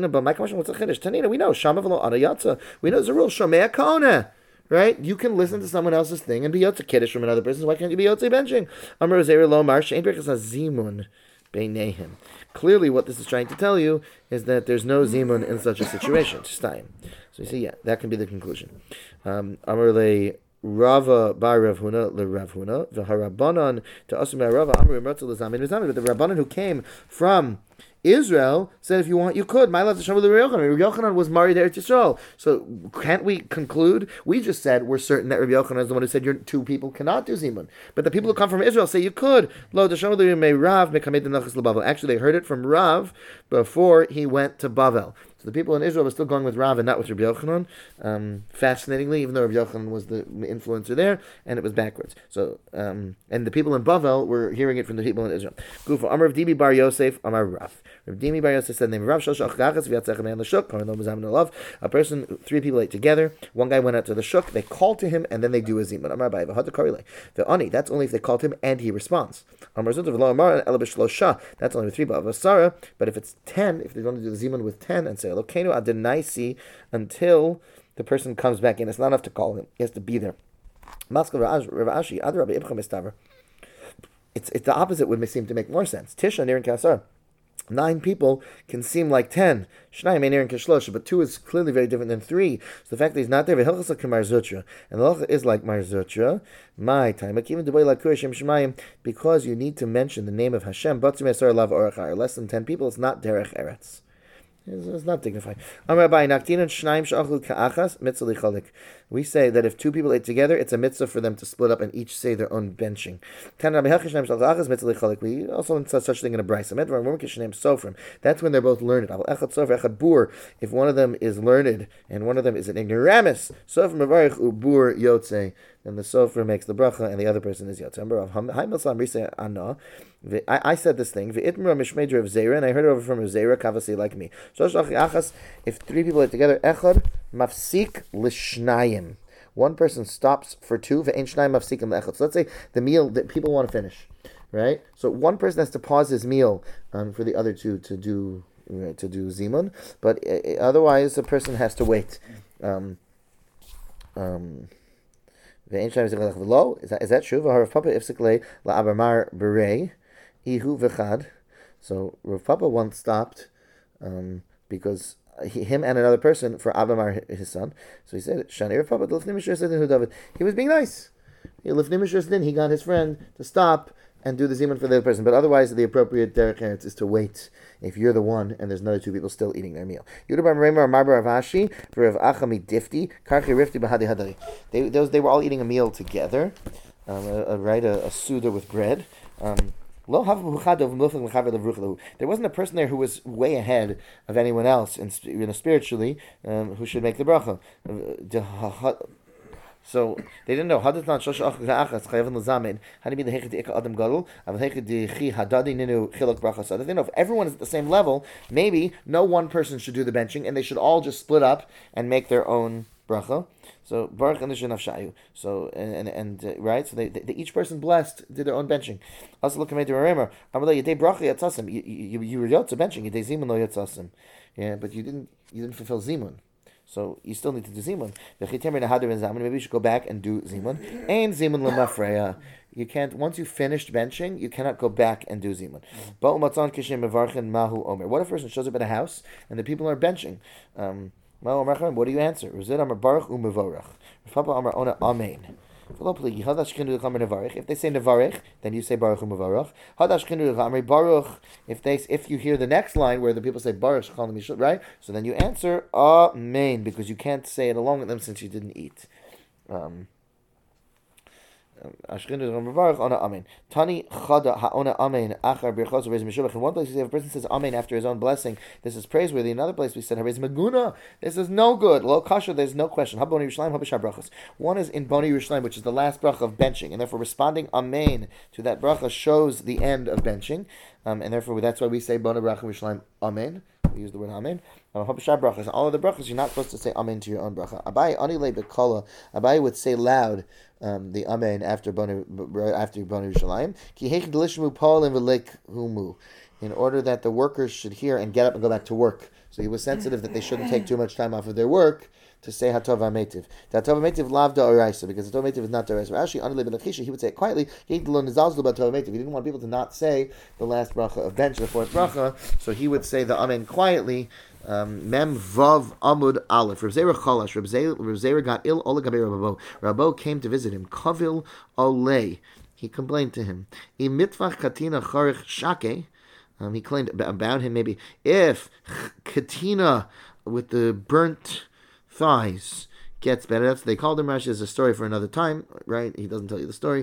we know there's a rule shomea kona. Right? You can listen to someone else's thing and be yotze kiddush from another person. Why can't you be yotze benching? Amar Zera Lomar she'ein berachas hazimun beineihem. Clearly, what this is trying to tell you is that there's no zimun in such a situation. So you see, yeah, that can be the conclusion. Um, Amar le Rava bar Rav Huna le Rav Huna v'harabanan to asum Rava Amar imratzu l'zamin v'zamin. But the rabbanan who came from Israel said, if you want, you could. My love, the Shabbat Rabbi Yochanan. Rabbi Yochanan was married to Eretz Yisrael. So can't we conclude? We just said we're certain that Rabbi Yochanan is the one who said your two people cannot do zimun. But the people who come from Israel say you could. Lo Shabbat may Rav mekamed denachas leBavel. Actually, they heard it from Rav before he went to Bavel. So the people in Israel were still going with Rav and not with Rabbi Yochanan. Um, fascinatingly, even though Rabbi Yochanan was the influencer there, and it was backwards. So um, and the people in Bavel were hearing it from the people in Israel. Gufa Amar Dibi Bar Yosef Amar Rav. Rav Dimi Bar Yosef said, "Name Rav Shlosh Achachas v'yatzech man l'shuk." A person, three people ate together. One guy went out to the shuk. They called to him, and then they do a zimun. Amar Bai v'had karile. The ani. That's only if they called him and he responds. Amar Zut v'lo Amar ela b'shlosha. That's only with three. But avasara. But if it's ten, if they're going to do the zimun with ten and say Elokeinu adenaisi until the person comes back in, it's not enough to call him. He has to be there. Maskal Rav Ashi Adar Rabbi Ibcham Estaver. It's it's the opposite would seem to make more sense. Tisha Nir and Kasar. Nine people can seem like ten. Shnayim ein and kashlosha, but two is clearly very different than three. So the fact that he's not there, v'hilchas like Mar Zutra, and the halacha is like Mar Zutra. My time, even the way like Kurashim Shemayim, because you need to mention the name of Hashem. But less than ten people, it's not derech eretz. It's not dignified. We say that if two people ate together, it's a mitzvah for them to split up and each say their own benching. We also saw such thing in a brayso. That's when they're both learned. If one of them is learned and one of them is an ignoramus, then the sofer makes the bracha and the other person is yotze. I, I said this thing, and I heard it over from Zera, Kavasi like me. If three people are together, echad mafsik l'shnayim. One person stops for two. Ve'en shnayim mafsikim le'echad. So let's say the meal that people want to finish, right? So one person has to pause his meal um, for the other two to do right, to do zimun, but uh, otherwise the person has to wait. Um, um, is that, is that true? So Rav Papa once stopped um, because he, him and another person for Abamar, his son. So he said, "Shani Rav Papa." He was being nice. he he got his friend to stop and do the zimun for the other person. But otherwise, the appropriate derech eretz is to wait if you're the one and there's another two people still eating their meal. They those they were all eating a meal together, um, a, a, right? A, a suda with bread. Um, there wasn't a person there who was way ahead of anyone else, in, you know, spiritually, um, who should make the bracha. So they didn't know. How do you mean the adam gadol? They know if everyone is at the same level, maybe no one person should do the benching, and they should all just split up and make their own bracha. So baruch anishin avshayu. So and and, and uh, right. So they, they each person blessed did their own benching. Also look at me to remember. Amalei yedei bracha yatzasim. You you you were yotza benching. Yedei zimun lo yatzasim. Yeah, but you didn't you didn't fulfill zimun. So you still need to do zimun. Maybe you should go back and do zimun. And zimun lemafreya. You can't, once you finished benching, you cannot go back and do zimun. What if a person shows up at a house and the people are benching? Um, what do you answer? If they say nevarich, then you say baruch u'mevarach. Baruch. If they, if you hear the next line where the people say baruch, right? So then you answer amen, because you can't say it along with them since you didn't eat. Um, Tani chada ha'ona amen achar birchos u'reiz mishubach. In one place we say if a person says amen after his own blessing, this is praiseworthy. In another place we said hareiz maguna. This is no good. Lo kasha. There's no question. Haboni Yerushalayim habishar brachos. One is in Boni Yerushalayim, which is the last bracha of benching, and therefore responding amen to that bracha shows the end of benching, um, and therefore that's why we say Boni bracha Yerushalayim amen. We use the word amen. Um, brachas. All of the brachas, you're not supposed to say amen to your own bracha. Abai anile bekala. Abai would say loud um, the amen after Boni after Boni Yerushalayim. Ki heich delishmu palim v'leik humu. In order that the workers should hear and get up and go back to work. So he was sensitive that they shouldn't take too much time off of their work to say Hatov HaMeitiv. The Hatov HaMeitiv lavda oraisa, because Hatov HaMeitiv is not oraisa. Actually, anile benachisha, he would say it quietly. He didn't want people to not say the last bracha of bench, the fourth bracha, so he would say the amen quietly. Um, Mem Vav Amud Aleph. Rav Zera Chalash. Rav Zera got ill. Ola Gabe Rabbo. Rabbo came to visit him. Kavil Olei. He complained to him. Imitvach Katina Charich Shake. Um, he claimed about him maybe if Katina with the burnt thighs gets better. That's what they called him. Rashi is a story for another time, right? He doesn't tell you the story.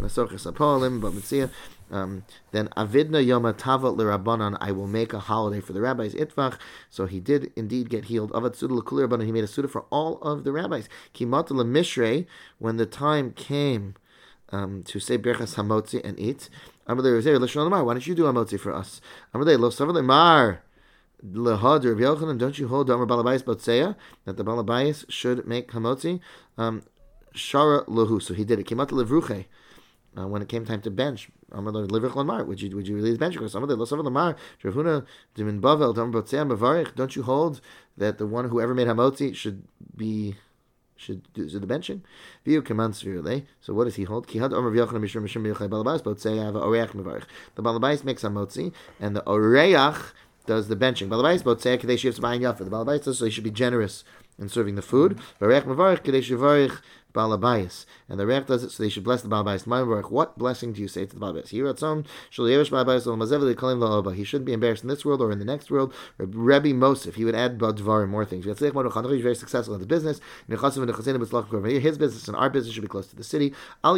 Um, then Avidna Yoma Tava L'Rabbanan, I will make a holiday for the rabbis. Itvach. So he did indeed get healed. Avat Suda L'Kul Rabbanan. He made a suda for all of the rabbis. Kimata L'Mishrei. When the time came um, to say Berchas Hamotzi and eat. Amalei Rav L'Shon Amar. Why don't you do Hamotzi for us? Amalei Lo Savar Mar. Lehad Rav Yochanan, don't you hold Amar Balabais Botzeya that the Balabais should make hamotzi? Um, Shara Lahu, so he did it. Came out to Levruche uh, when it came time to bench. Amar Livrich Lamar, would you would you release bench? Because Amar Lo Savar Lamar Ravuna Dimin Bavel Amar Botzeya Mavarich. Don't you hold that the one who ever made hamotzi should be should do so the benching? View commands virulei. So what does he hold? Kihad Amar Yochanan Mishra Mishra Yochai Balabais Botzeya have Oreach Mavarich. The Balabais makes hamotzi, and the Oreach does the benching. Balabais botzei kadesh yivs b'ayin yafa. The balabais does so he should be generous in serving the food. V'reich mevarich kadesh yivarich balabais. And the reich does it so they should bless the balabais. What blessing do you say to the balabais? Yiratzon shel yevish balabais ol mazev l'kalim la'oba. He shouldn't be embarrassed in this world or in the next world. Rebbe Mosif, he would add badvarim, more things. He's very successful in the business. His business and our business should be close to the city.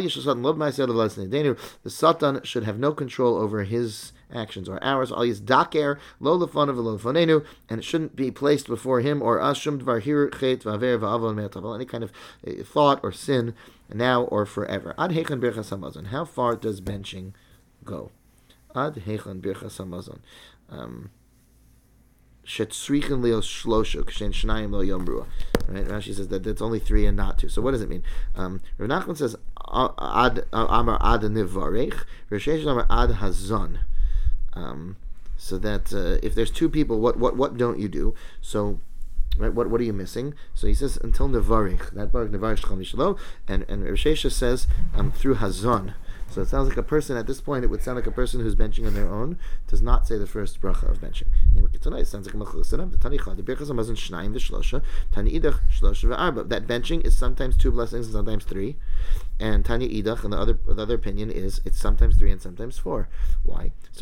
The Satan should have no control over his actions or ours. All is daker lo lefanav v'lo lefanenu, and it shouldn't be placed before him or us. Shum dvar hir chet v'aver v'avon me'atavel, any kind of uh, thought or sin, now or forever. Ad heichan birchas hamazon. How far does benching go? Ad heichan birchas hamazon. Um, Shetzrichen leos shloshu kshen shnayim lo yomrua. Right? Rashi says that that's only three and not two. So what does it mean? Um, Rav Nachman says ad amar ad nivarech. Rav Sheshes amar ad hazon. Um, so that uh, if there's two people, what what what don't you do? So, right, what what are you missing? So he says until nevarich, that baruch nevarich shcham yishlo, and and Rav Sheshes says um, through hazon. So it sounds like a person, at this point, it would sound like a person who's benching on their own does not say the first bracha of benching. It sounds like a mechlusanim. The Tanicha, the Birchas Hamazon Shnayim v'Shlosha, Tani Idach Shlosha v'Arba. That benching is sometimes two blessings and sometimes three. And Tanya Idach, and the other the other opinion is it's sometimes three and sometimes four. Why? So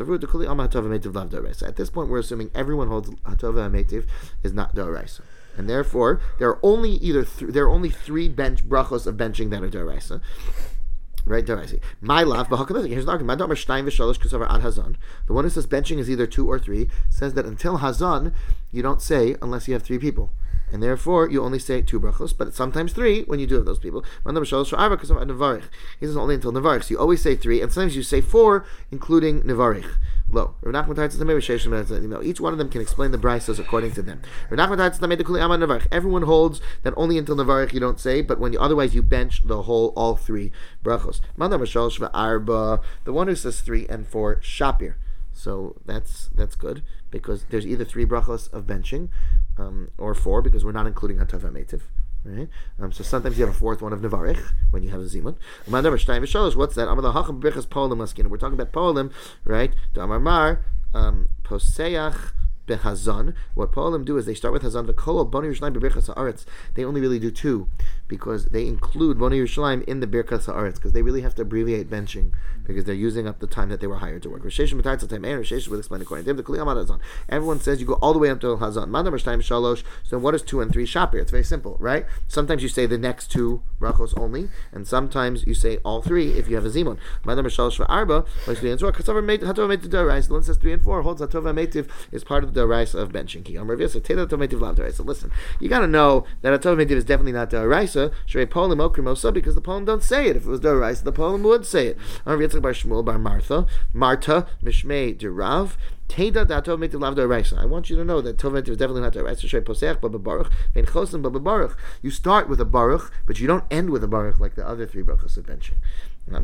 at this point, we're assuming everyone holds Hatova HaMeitiv is not D'Oraisa. And therefore, there are only either th- there are only three bench brachos of benching that are D'Oraisa. Right, D'Oraisa. My love, here's an argument. The one who says benching is either two or three says that until Hazan, you don't say unless you have three people. And therefore, you only say two brachos, but sometimes three when you do have those people. He says only until Nevarich. So you always say three, and sometimes you say four, including Nevarich. Low. Each one of them can explain the brisos according to them. Everyone holds that only until Nevarich you don't say, but when you otherwise you bench the whole, all three brachos. The one who says three and four, Shapir. So that's that's good, because there's either three brachos of benching, um, or four, because we're not including Hatov HaMeitiv. Right? Um, so sometimes you have a fourth one of Nevarich when you have a Zimun. What's that? We're talking about Polim, right? Um, Poseach behazan. What Polim do is they start with Hazan. V'kol Boni Yerushalayim beBirchas Haaretz. They only really do two, because they include Boni Yerushalayim in the Birchas Haaretz, because they really have to abbreviate benching, because they're using up the time that they were hired to work. Rishesh B'Tartz Time and Rishesh will explain according to them. The Kli Amad Hazan. Everyone says you go all the way up to Hazan. Man number Shtayim Shalosh. So what is two and three? Shapir. It's very simple, right? Sometimes you say the next two brachos only, and sometimes you say all three if you have a zimun. Man number Shalosh v'Arba. The one says three and four holds Hatov HaMeitiv is part of the Daraisa of benching. So listen, you got to know that Hatov HaMeitiv is definitely not Daraisa. Shrei Polim Okrimosa, because the Polim don't say it. If it was Daraisa, the Polim would say it. Bar Shmuel Bar Martha, Marta Mishmei Derav. Teda da Tov HaMeitiv lav Daraisa. I want you to know that Tov HaMeitiv is definitely not Daraisa. Shrei Poseach Baba Baruch Vein Chosim Baba Baruch. You start with a Baruch, but you don't end with a Baruch like the other three brachos of benching. All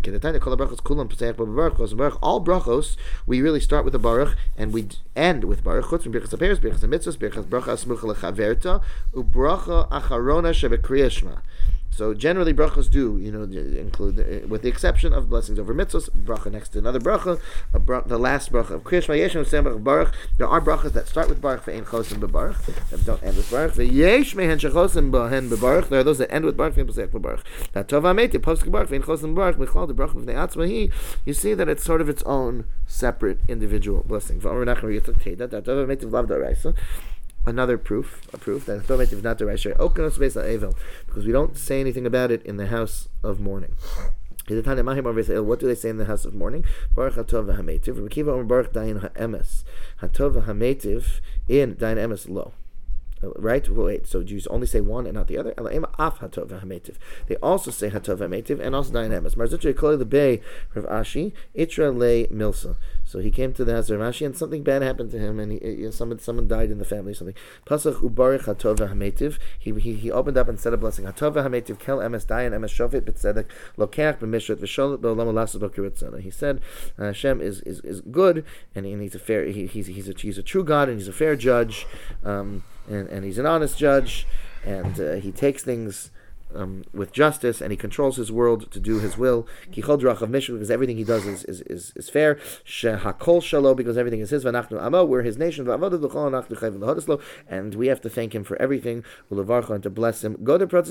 brachos, we really start with a baruch and we end with baruch. Chutz from birchas haperes, birchas hamitzvos, birchas bracha asmucha lechaverta, ubracha acharona shebekriyas shema. So generally, brachos do, you know, include, uh, with the exception of blessings over mitzvahs, bracha next to another bracha, a bra- the last bracha of Kriyash Vayeshem Semach Baruch. There are brachas that start with baruch ve'ein chosim bebaruch, that don't end with baruch. Ve'yesh mehen shechosim behen bebaruch. There are those that end with baruch ve'ein posek bebaruch. That tov ha'meitiv posek baruch ve'ein chosim bebaruch. Michlal the bracha b'nei atzmahi. You see that it's sort of its own separate individual blessing. V'amar nachar yitzchak teda that tov ha'meitiv lav daraisa. Another proof, a proof that Hatov HaMeitiv is not the Raisha. Okanos Beis HaEvel, because we don't say anything about it in the house of mourning. What do they say in the house of mourning? Baruch Hatov HaMeitiv. Rabbi Akiva Omer Baruch Dayan HaEmes. Hatov HaMeitiv in Dayan HaEmes lo. Right? Wait, so do you only say one and not the other? They also say Hatov HaMeitiv and also Dayan HaEmes. Marzutra Yekoli the Bay Rav Ashi Itra Le Milsa. So he came to the house of Rav Ashi and something bad happened to him, and he, you know, someone someone died in the family or something. Pasach Ubarich Hatov HaMeitiv. He he he opened up and said a blessing. Hatov HaMeitiv Kel Emes Dayan Emes Shofet B'Tzedek Lokach B'Mishrat V'Sholet B'Olam Lasas B'Kiritzana. He said uh, Hashem is, is is good, and, and he's a fair he, he's he's a he's a true God, and he's a fair judge. Um, And, and he's an honest judge, and uh, he takes things um, with justice, and he controls his world to do his will. Because everything he does is is, is, is fair. Shehakol shalo, because everything is his. V'nachnu amo, we're his nation. And we have to thank him for everything. And to bless him.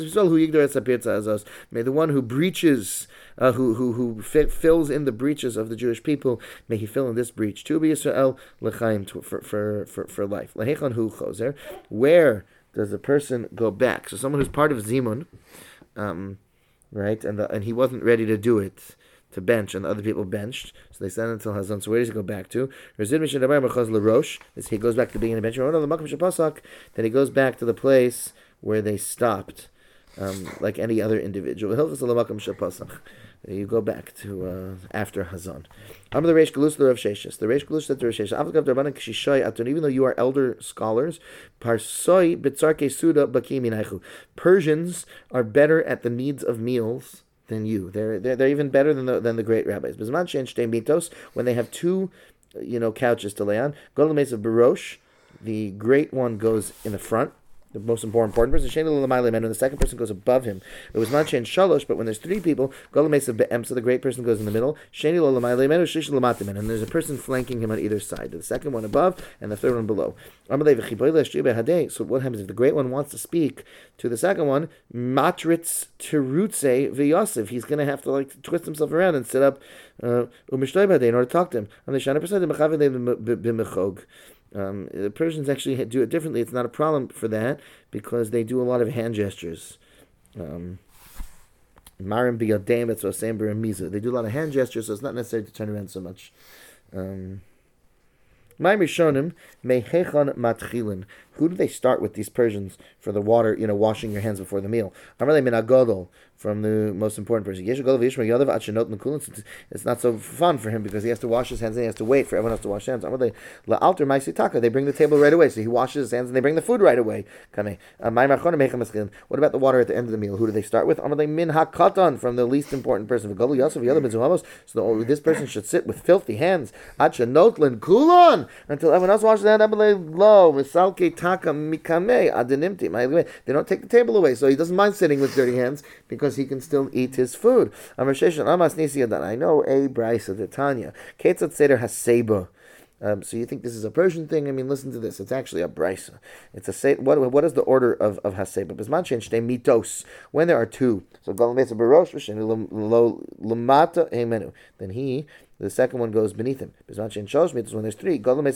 May the one who breaches, uh, who who who fit, fills in the breaches of the Jewish people, may he fill in this breach. To be Yisrael l'chaim, for for for for life. Lahechan hu chozer. Where does a person go back? So someone who's part of Zimun, um, right, and the, and he wasn't ready to do it, to bench, and the other people benched, so they sent him until Hazan. So where does he go back to? He goes back to being a bench. Then he goes back to the place where they stopped, um, like any other individual. You go back to uh, after Hazan. I'm the Reish Galus, the Rav Sheshes. The Reish Galus said to Rav Sheshes, even though you are elder scholars, Parsoi B'tzarke Suda Bakiminaichu. Persians are better at the needs of meals than you. They're they're, they're even better than the than the great rabbis. Bizman Shein Shtei Mitos, when they have two, you know, couches to lay on. Go to the mace of Barosh. The great one goes in the front, the most important, important person. Sheni l'lamayla menu, and the second person goes above him. It was manche and shalosh, but when there's three people, go l'meisa be'em, so the great person goes in the middle. Sheni l'lamayla menu, shish l'mata menu, and there's a person flanking him on either side. The second one above, and the third one below. So what happens if the great one wants to speak to the second one? Matritz terutze v'yosef. He's going to have to like twist himself around and sit up uh, in order to talk to him. Um, the Persians actually do it differently. It's not a problem for that because they do a lot of hand gestures. Um, Marim biyadem, that's what I'm saying. They do a lot of hand gestures, so it's not necessary to turn around so much. Um, My Rishonim mehechan matchilin. Who do they start with, these Persians, for the water, you know, washing your hands before the meal? Amarle min hagadol, from the most important person. It's not so fun for him because he has to wash his hands and he has to wait for everyone else to wash hands. Amarle la'alter ma'isitaka. They bring the table right away, so he washes his hands and they bring the food right away. What about the water at the end of the meal? Who do they start with? Amarle min hakatan, from the least important person. So the, this person should sit with filthy hands until everyone else washes their hands. They don't take the table away, so he doesn't mind sitting with dirty hands because he can still eat his food. I know a brisa, the Tanya. Ketzat seder haseba. Um, so you think this is a Persian thing? I mean, listen to this. It's actually a brisa. It's a say. What what is the order of of haseba? Bisman shen shtei mitos. When there are two, so galam beitza barosh v'sheni lo lamata hemenu. Then he. The second one goes beneath him. When there's three, right? My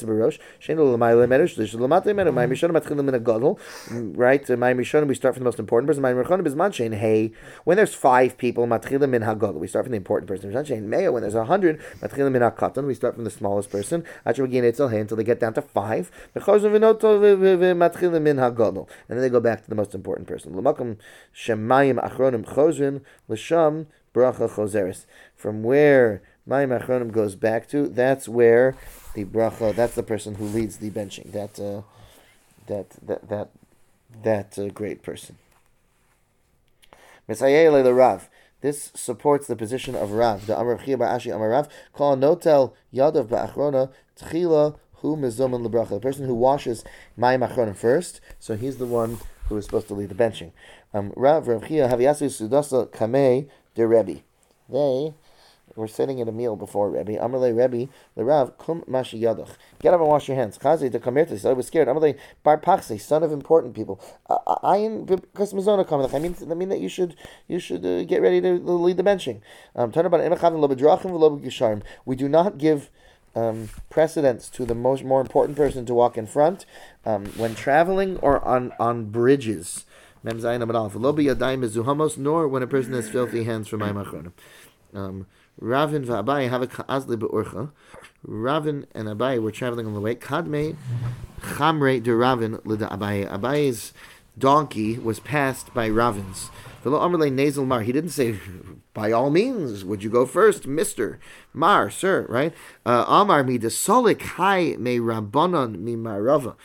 Mishonim, we start from the most important person. When there's five people, we start from the important person. When there's a hundred, we start from the smallest person until they get down to five. And then they go back to the most important person. From where Mayim Achronim goes back to, that's where the bracha, that's the person who leads the benching, that uh, that that that that uh, great person. Mesayeh le Rav. This supports the position of Rav. The Amar Chia Ba'ashi Amar Rav, Kol Notel Yadav Ba'achrona Tchila Hu Mizoman LeBracha. The person who washes Mayim Achronim first, so he's the one who is supposed to lead the benching. Um, Rav Rav Chia Haviyasu Sudasa Kamei De Rebbe. They We're sitting at a meal before Rebbe. Amalei Rebbe, the Rav, kum mashi yadach. Get up and wash your hands. Chazi to kamirtis. I was scared. Amalei bar pachsi, son of important people. I am because mazona kamelach. I mean, I mean that you should you should uh, get ready to lead the benching. Um, turn about emachavim lo bedrachim v'lo b'gisharim. We do not give um, precedence to the most more important person to walk in front um, when traveling or on on bridges. Mem zayin amadal v'lo b'yadayim mezuhamos, nor when a person has filthy hands from Mayim Achronim. Um, Ravin v'Abai have a ka'azli be'orcha. Ravin and Abai were traveling on the way. Kadme chamre de Ravin l'da Abai. Abai's donkey was passed by Ravin's. V'lo amrle nezel mar. He didn't say, by all means, would you go first, Mister Mar, sir, right? Uh, Amar mi de solik hai me rabbanon mi marava.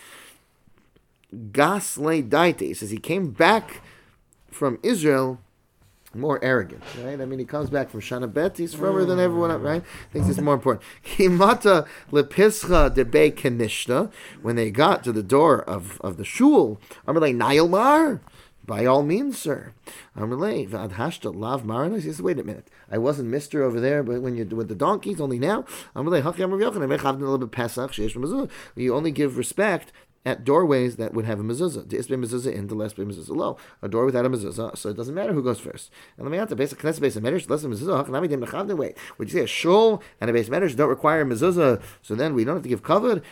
Gas le daite. He says he came back from Israel more arrogant, right? I mean, he comes back from Shana Bet, he's firmer than everyone else, right? Thinks it's more important. Kimata lepischa debe kenishta. When they got to the door of, of the shul, Amalei Nailmar, by all means, sir. Amalei vadhashta lav marana. He says, wait a minute, I wasn't Mister over there, but when you're with the donkeys, only now. Amalei hacham rav yochanan mechavdin a little bit pesach sheish mezuzah. You only give respect at doorways that would have a mezuzah. The isbe mezuzah in, the less be mezuzah low. A door without a mezuzah, so it doesn't matter who goes first. And let me add the basic knesset base of medrash, less than mezuzah. Wait, would you say a shul and a base medrash don't require a mezuzah? So then we don't have to give cover.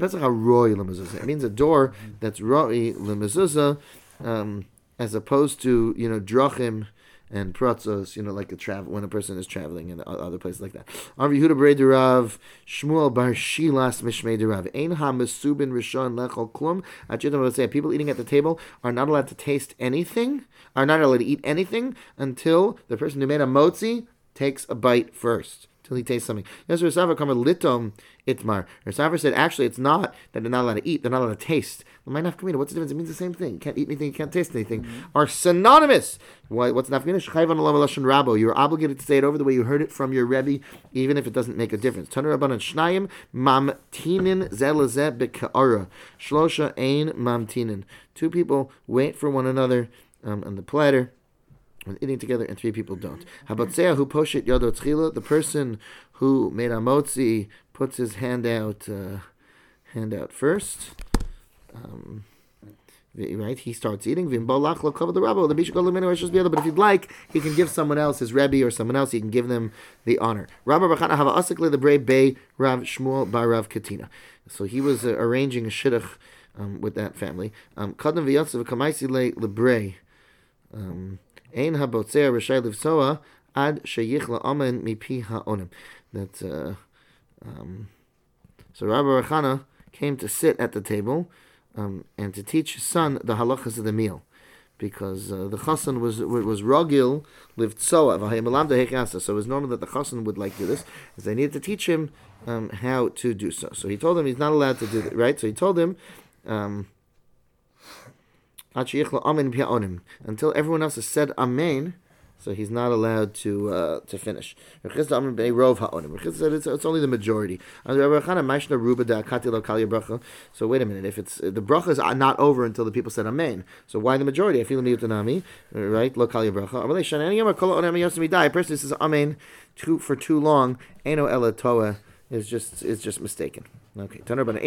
It means a door that's roi lemezuzah, um, as opposed to, you know, drachim and pratzos, you know, like a travel when a person is traveling in other places like that. Amr Yehuda Berei Derav Shmuel Bar Shilas Mishmei Derav Ein Ha Mesubin Rishon Lechol Klum. Achitam would say people eating at the table are not allowed to taste anything, are not allowed to eat anything until the person who made a motzi takes a bite first. till he tastes something. Yes, Rasavar Kamar Litom Itmar. Rasavar said, actually, it's not that they're not allowed to eat, they're not allowed to taste. What's the difference? It means the same thing. You can't eat anything, you can't taste anything. Mm-hmm. Are synonymous. Why, what's nafkamina? Shchayvan alav lashon rabo. You're obligated to say it over the way you heard it from your Rebbe, even if it doesn't make a difference. Tanu Rabbanan Shnayim mamtinin zelazeh beka'ara. Shlosha ein mamtinin. Two people wait for one another um, on the platter when eating together, and three people don't. Habatzea who poshit yodo tchila, the person who made a motzi puts his hand out, uh, hand out first. Um, right, he starts eating. But if you'd like, he can give someone else, his Rebbe or someone else, he can give them the honor. Rabbi Bachana have asikle the brei bay Rav Shmuel bar Rav Katina. So he was uh, arranging a shidduch um, with that family. Kadam v'yatzav kamaisi le lebrei. Ein habotzea reshai livsoa ad sheyich la'amen mipi ha'onim. That uh, um, so Rabbi Rechana came to sit at the table um, and to teach his son the halachas of the meal, because uh, the chassan was was ragil livtsoa v'hayimelam dehechasa. So it was normal that the chassan would like do this, as they needed to teach him um, how to do so. So he told him he's not allowed to do that, right? So he told him. Um, Until everyone else has said amen, so he's not allowed to uh, to finish. It's, it's only the majority. So wait a minute, if it's the bracha is not over until the people said amen, so why the majority? I feel right? Lo kal bracha. A person who says amen too, for too long, eno ela toa, is just is just mistaken. Okay. You don't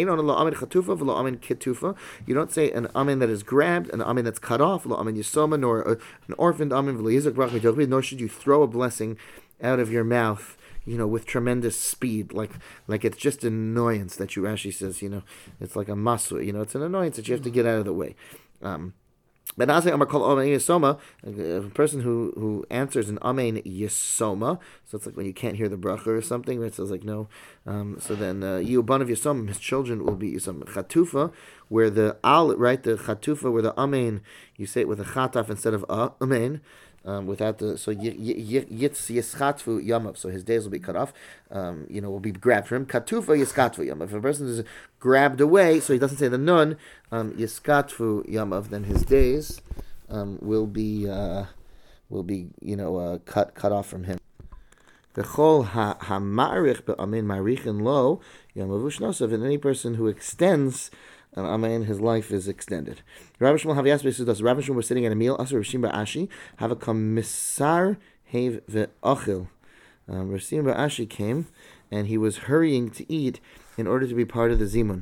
say an amen that is grabbed, an amen that's cut off, nor an orphaned amen, nor should you throw a blessing out of your mouth, you know, with tremendous speed, like like it's just an annoyance that you actually says, you know, it's like a masu, you know, it's an annoyance that you have to get out of the way. Um, But a person who, who answers an amen yesoma, so it's like when you can't hear the bracha or something, right? So it's like no. Um, so then you ban of yesoma, his children will be yesoma. Chatufa, where the al, right, the chatufa, where the amen, you say it with a chataf instead of a amen. Um, without the so yitz yischatfu yamav, so his days will be cut off. Um, you know, will be grabbed from him. Katufa yiskatfu yamav. If a person is grabbed away, so he doesn't say the nun, um, yiskatfu yamav, then his days um, will be uh, will be you know uh, cut cut off from him. V'chol ha'marich be'amin marichin lo yamav ushnosav, and any person who extends an amen, his life is extended. Rabbi Shmuel Haviyas Besudas. Rabbi Shmuel was sitting at a meal. Asur Rishim Ba'ashi have a commissar hev ve'achil. Rishim Ba'ashi came, and he was hurrying to eat in order to be part of the zimun.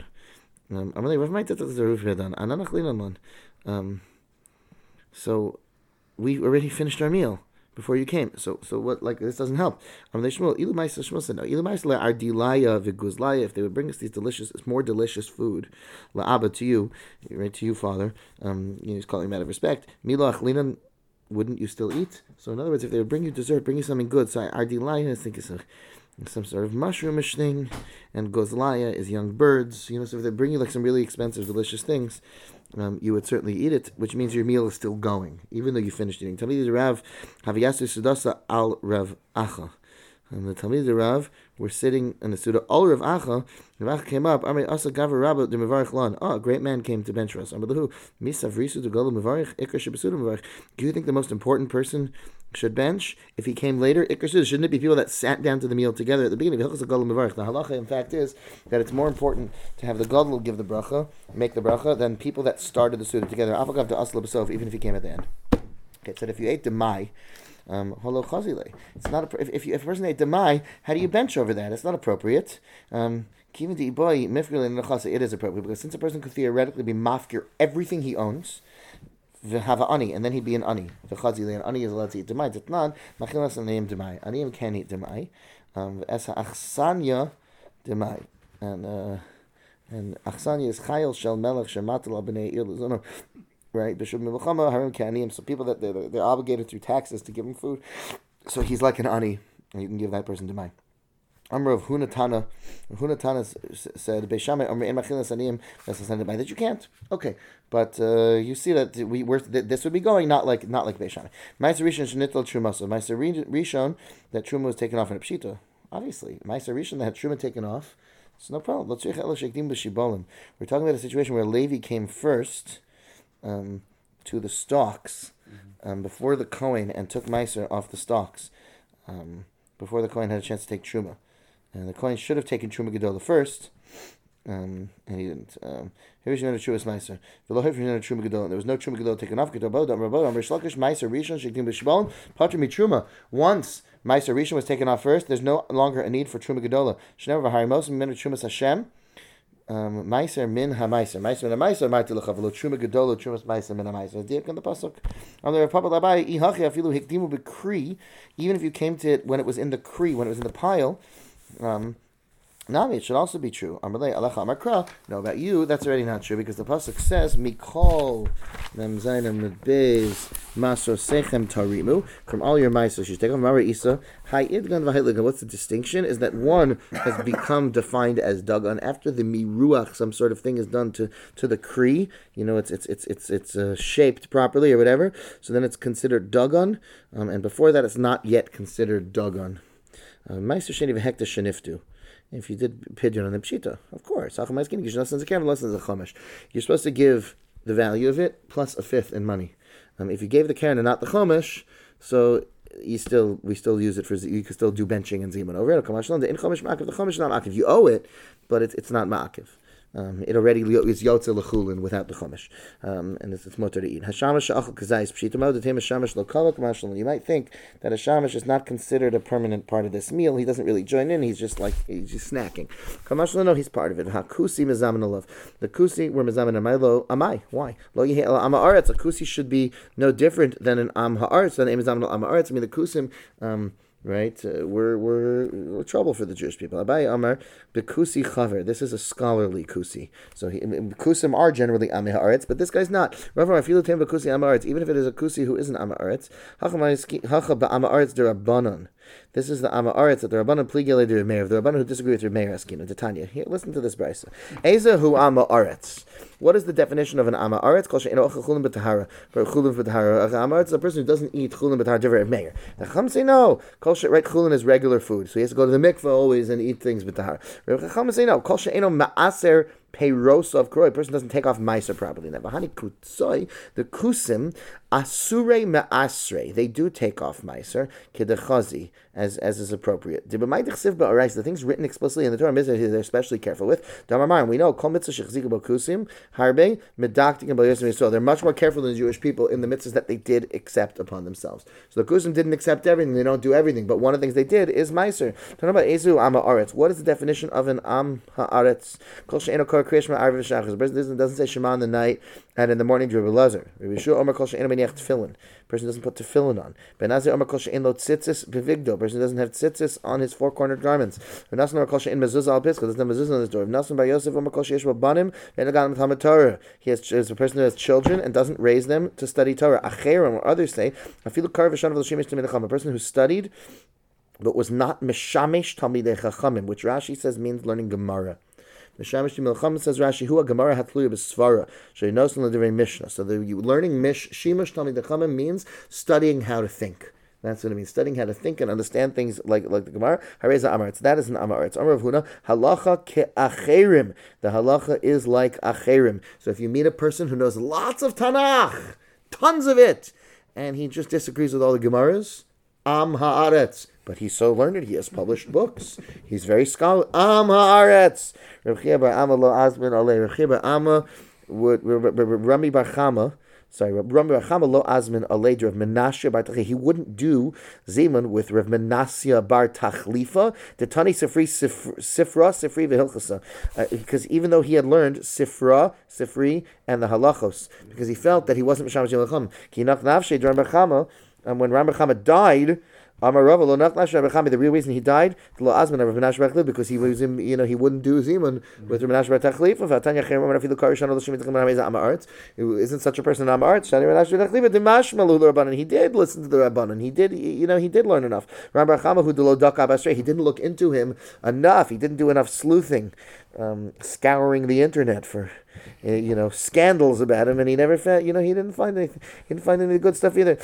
Um, so we already finished our meal before you came. So so what, like, this doesn't help. Um, Shmuel, Ilu Ma'isa Shmuel said, no, Ilu Ma'isa Ardilaya v'guzlaya, if they would bring us these delicious, it's more delicious food, La'aba, to you, right, to you, Father, um, you know, he's calling him out of respect, Mila Achlinan, wouldn't you still eat? So in other words, if they would bring you dessert, bring you something good, so Ardilaya, I think it's a, some sort of mushroomish thing, and Gozlaya is young birds, you know, so if they bring you like some really expensive, delicious things, Um, you would certainly eat it, which means your meal is still going, even though you finished eating. Talmidei Rav Haviyasu Sudasa al Rav Acha. And the Talmidei Rav were sitting in the Suda al Rav Acha. Rav Acha came up. Amri Asa Gavar Rabba de Mevarich Lan. Oh, a great man came to bench us. Amri Misav Risu to Golu Mevarich Ikar Shebesuda Mevarich. Do you think the most important person should bench if he came later? Ikar Shebesuda, shouldn't it be people that sat down to the meal together at the beginning? The halacha, in fact, is that it's more important to have the gadol give the bracha, make the bracha, than people that started the suda together. Afagav to asla b'sof, even if he came at the end. Okay, it said if you ate demai, um, holo chazile. It's not a, if if, you, if a person ate demai, how do you bench over that? It's not appropriate. Um, it is appropriate, because since a person could theoretically be mafkir everything he owns, have an ani, and then he'd be an ani. V'chazile, an ani is allowed to eat demai. Tetnan machilas anayim demai. Aniyim can eat demai. Um, esa achsanya demai, and uh, and achsanya is chayil shel melech shematel b'nei ir lezono. Right, b'shub milchama harim kaniyim. So people that they're, they're obligated through taxes to give him food. So he's like an ani, and you can give that person demai. Amr of Hunatana, Hunatana said, "Beishamai Amr in machilas aniyim that you can't." Okay, but uh, you see that we were this would be going not like not like Beishamai. Ma'aser Rishon shenitol truma. So Ma'aser Rishon that truma was taken off in a pshita. obviously. Meiser Rishon that had Truma taken off, it's no problem. We're talking about a situation where Levi came first um, to the stalks mm-hmm. um, before the Kohen and took Meiser off the stalks um, before the Kohen had a chance to take Truma. And the Kohen should have taken Truma Gedola first, um, and he didn't. Um, here is another Truma Meiser. There was no Truma Gedola taken off. Truma. Once Meiser Rishon was taken off first, there's no longer a need for Truma Gedola. Um, Meiser min ha-meiser. Meiser min ha-meiser. Marti l'chavalo. Truma Gedola. Trumas Meiser min ha-meiser. Diak in the pasuk. On the Republic Labai, ihachi afilu hikdimu b'kri. Even if you came to it when it was in the kri, when it was in the pile, um, Nami, it should also be true. Amalei alacha amakra. No, about you, that's already not true because the pasuk says mikol mem zayin medbeis maso sechem tarimu from all your ma'asos. You take off mara isa. Hi idgan v'hayligan. What's the distinction? Is that one has become defined as dagan after the miruach, some sort of thing is done to, to the kri. You know, it's it's it's it's it's uh, shaped properly or whatever. So then it's considered dagan, um, and before that, it's not yet considered dagan. Ma'aser sheni v'hekta sheniftu. If you did pidyon on the pshita, of course. You're supposed to give the value of it plus a fifth in money. Um, if you gave the karen and not the chomesh, so you still we still use it for you can still do benching and zimun over it. The chomesh is not ma'akiv. You owe it, but it's it's not ma'akiv. Um, it already is yotze lechulin without the chumash, um, and it's, it's mutter to eat. Hashamash she'achal kazayis pshita ma'od atem hashamash lo kavak mashal. You might think that a shamash is not considered a permanent part of this meal. He doesn't really join in. He's just like he's just snacking. Kamashal no, he's part of it. Hakusi mezamen alav. The kusi were mezamen amai lo amai. Why lo yehi el am haaretz? A kusi should be no different than an am haaretz. Than an mezamen al am haaretz. I mean the kusim. Um, Right, uh, we're, we're we're trouble for the Jewish people. Abai Amar bekusi chaver. This is a scholarly kusi. So he, kusim are generally amei haaretz, but this guy's not. Even if it is a kusi who isn't amei haaretz, hacha ba'amei haaretz derabanan. This is the Amma Aretz that the Rabbanan pligele the Meir, the Rabbanan who disagree with the Meir Askinu, the Tanya. Here, listen to this brisa. Eza hu Amma Aretz. What is the definition of an Amma Aretz? Kol she'eno ochel chulin b'tahara, or chulin b'tahara. Amma Aretz is a person who doesn't eat chulin b'tahara. Divrei Meir. The Chacham say no. Kol she right chulin is regular food, so he has to go to the mikveh always and eat things b'tahara. The Chacham say no. Kol she'eno ma'aser peiros of koroi. A person doesn't take off meiser properly. Now, v'hani kutzoi, the kusim asure me'asre. They do take off meiser kedechazi as as is appropriate. The things written explicitly in the Torah, they're especially careful with. We know they're much more careful than the Jewish people in the mitzvahs that they did accept upon themselves. So the kusim didn't accept everything; they don't do everything. But one of the things they did is meiser. Talking about ezu am haaretz. What is the definition of an am haaretz? The person doesn't say Shema in the night and in the morning do Rebbe Lazar. Person doesn't put tefillin on. Person doesn't have tzitzis on his four-cornered garments. Doesn't have mezuzah on his door. He has is a person who has children and doesn't raise them to study Torah. Acherim, or others say, a person who studied but was not meshamish talmidei chachamim, which Rashi says means learning Gemara. Meshamish Milcham says Rashi, Hu Gemara Hatluya B'Svara, Sheinosan L'Divrei Mishnah. So the learning Mish Shimush Talmidei Chachamim means studying how to think. That's what it means. Studying how to think and understand things like like the Gemara. Hareza Amaretz. That is an Amaretz. Amar of Huna. Halacha ke'acherim. The halacha is like acherim. So if you meet a person who knows lots of Tanakh, tons of it, and he just disagrees with all the Gemaras, Am haaretz. But he's so learned, he has published books. He's very scholarly. Am haaretz. Reb Chia bar Amma lo azmin alei. Reb Chia bar Amma would Rami bar Chama. Sorry, Rami bar Chama lo azmin alei. Rav Menashe bar Tachlifa. He wouldn't do zimun with Rav Menashe bar Tachlifa. The Tani Sifri Sifra Sifri v'Hilchasa, because even though he had learned Sifra Sifri and the halachos, because he felt that he wasn't Mishamash Yilacham. Ki nach nafshe Rami bar Chama. And when Rami bar Chama died, the real reason he died, because he was in, you know, he wouldn't do zimun with Rav Menashe bar Tachlifa. Isn't such a person an Amartz? He did listen to the Rabbanan. He did, you know, he did learn enough. He didn't look into him enough. He didn't do enough sleuthing. um, scouring the internet for, uh, you know, scandals about him, and he never found, you know, he didn't find anything, he didn't find any good stuff either.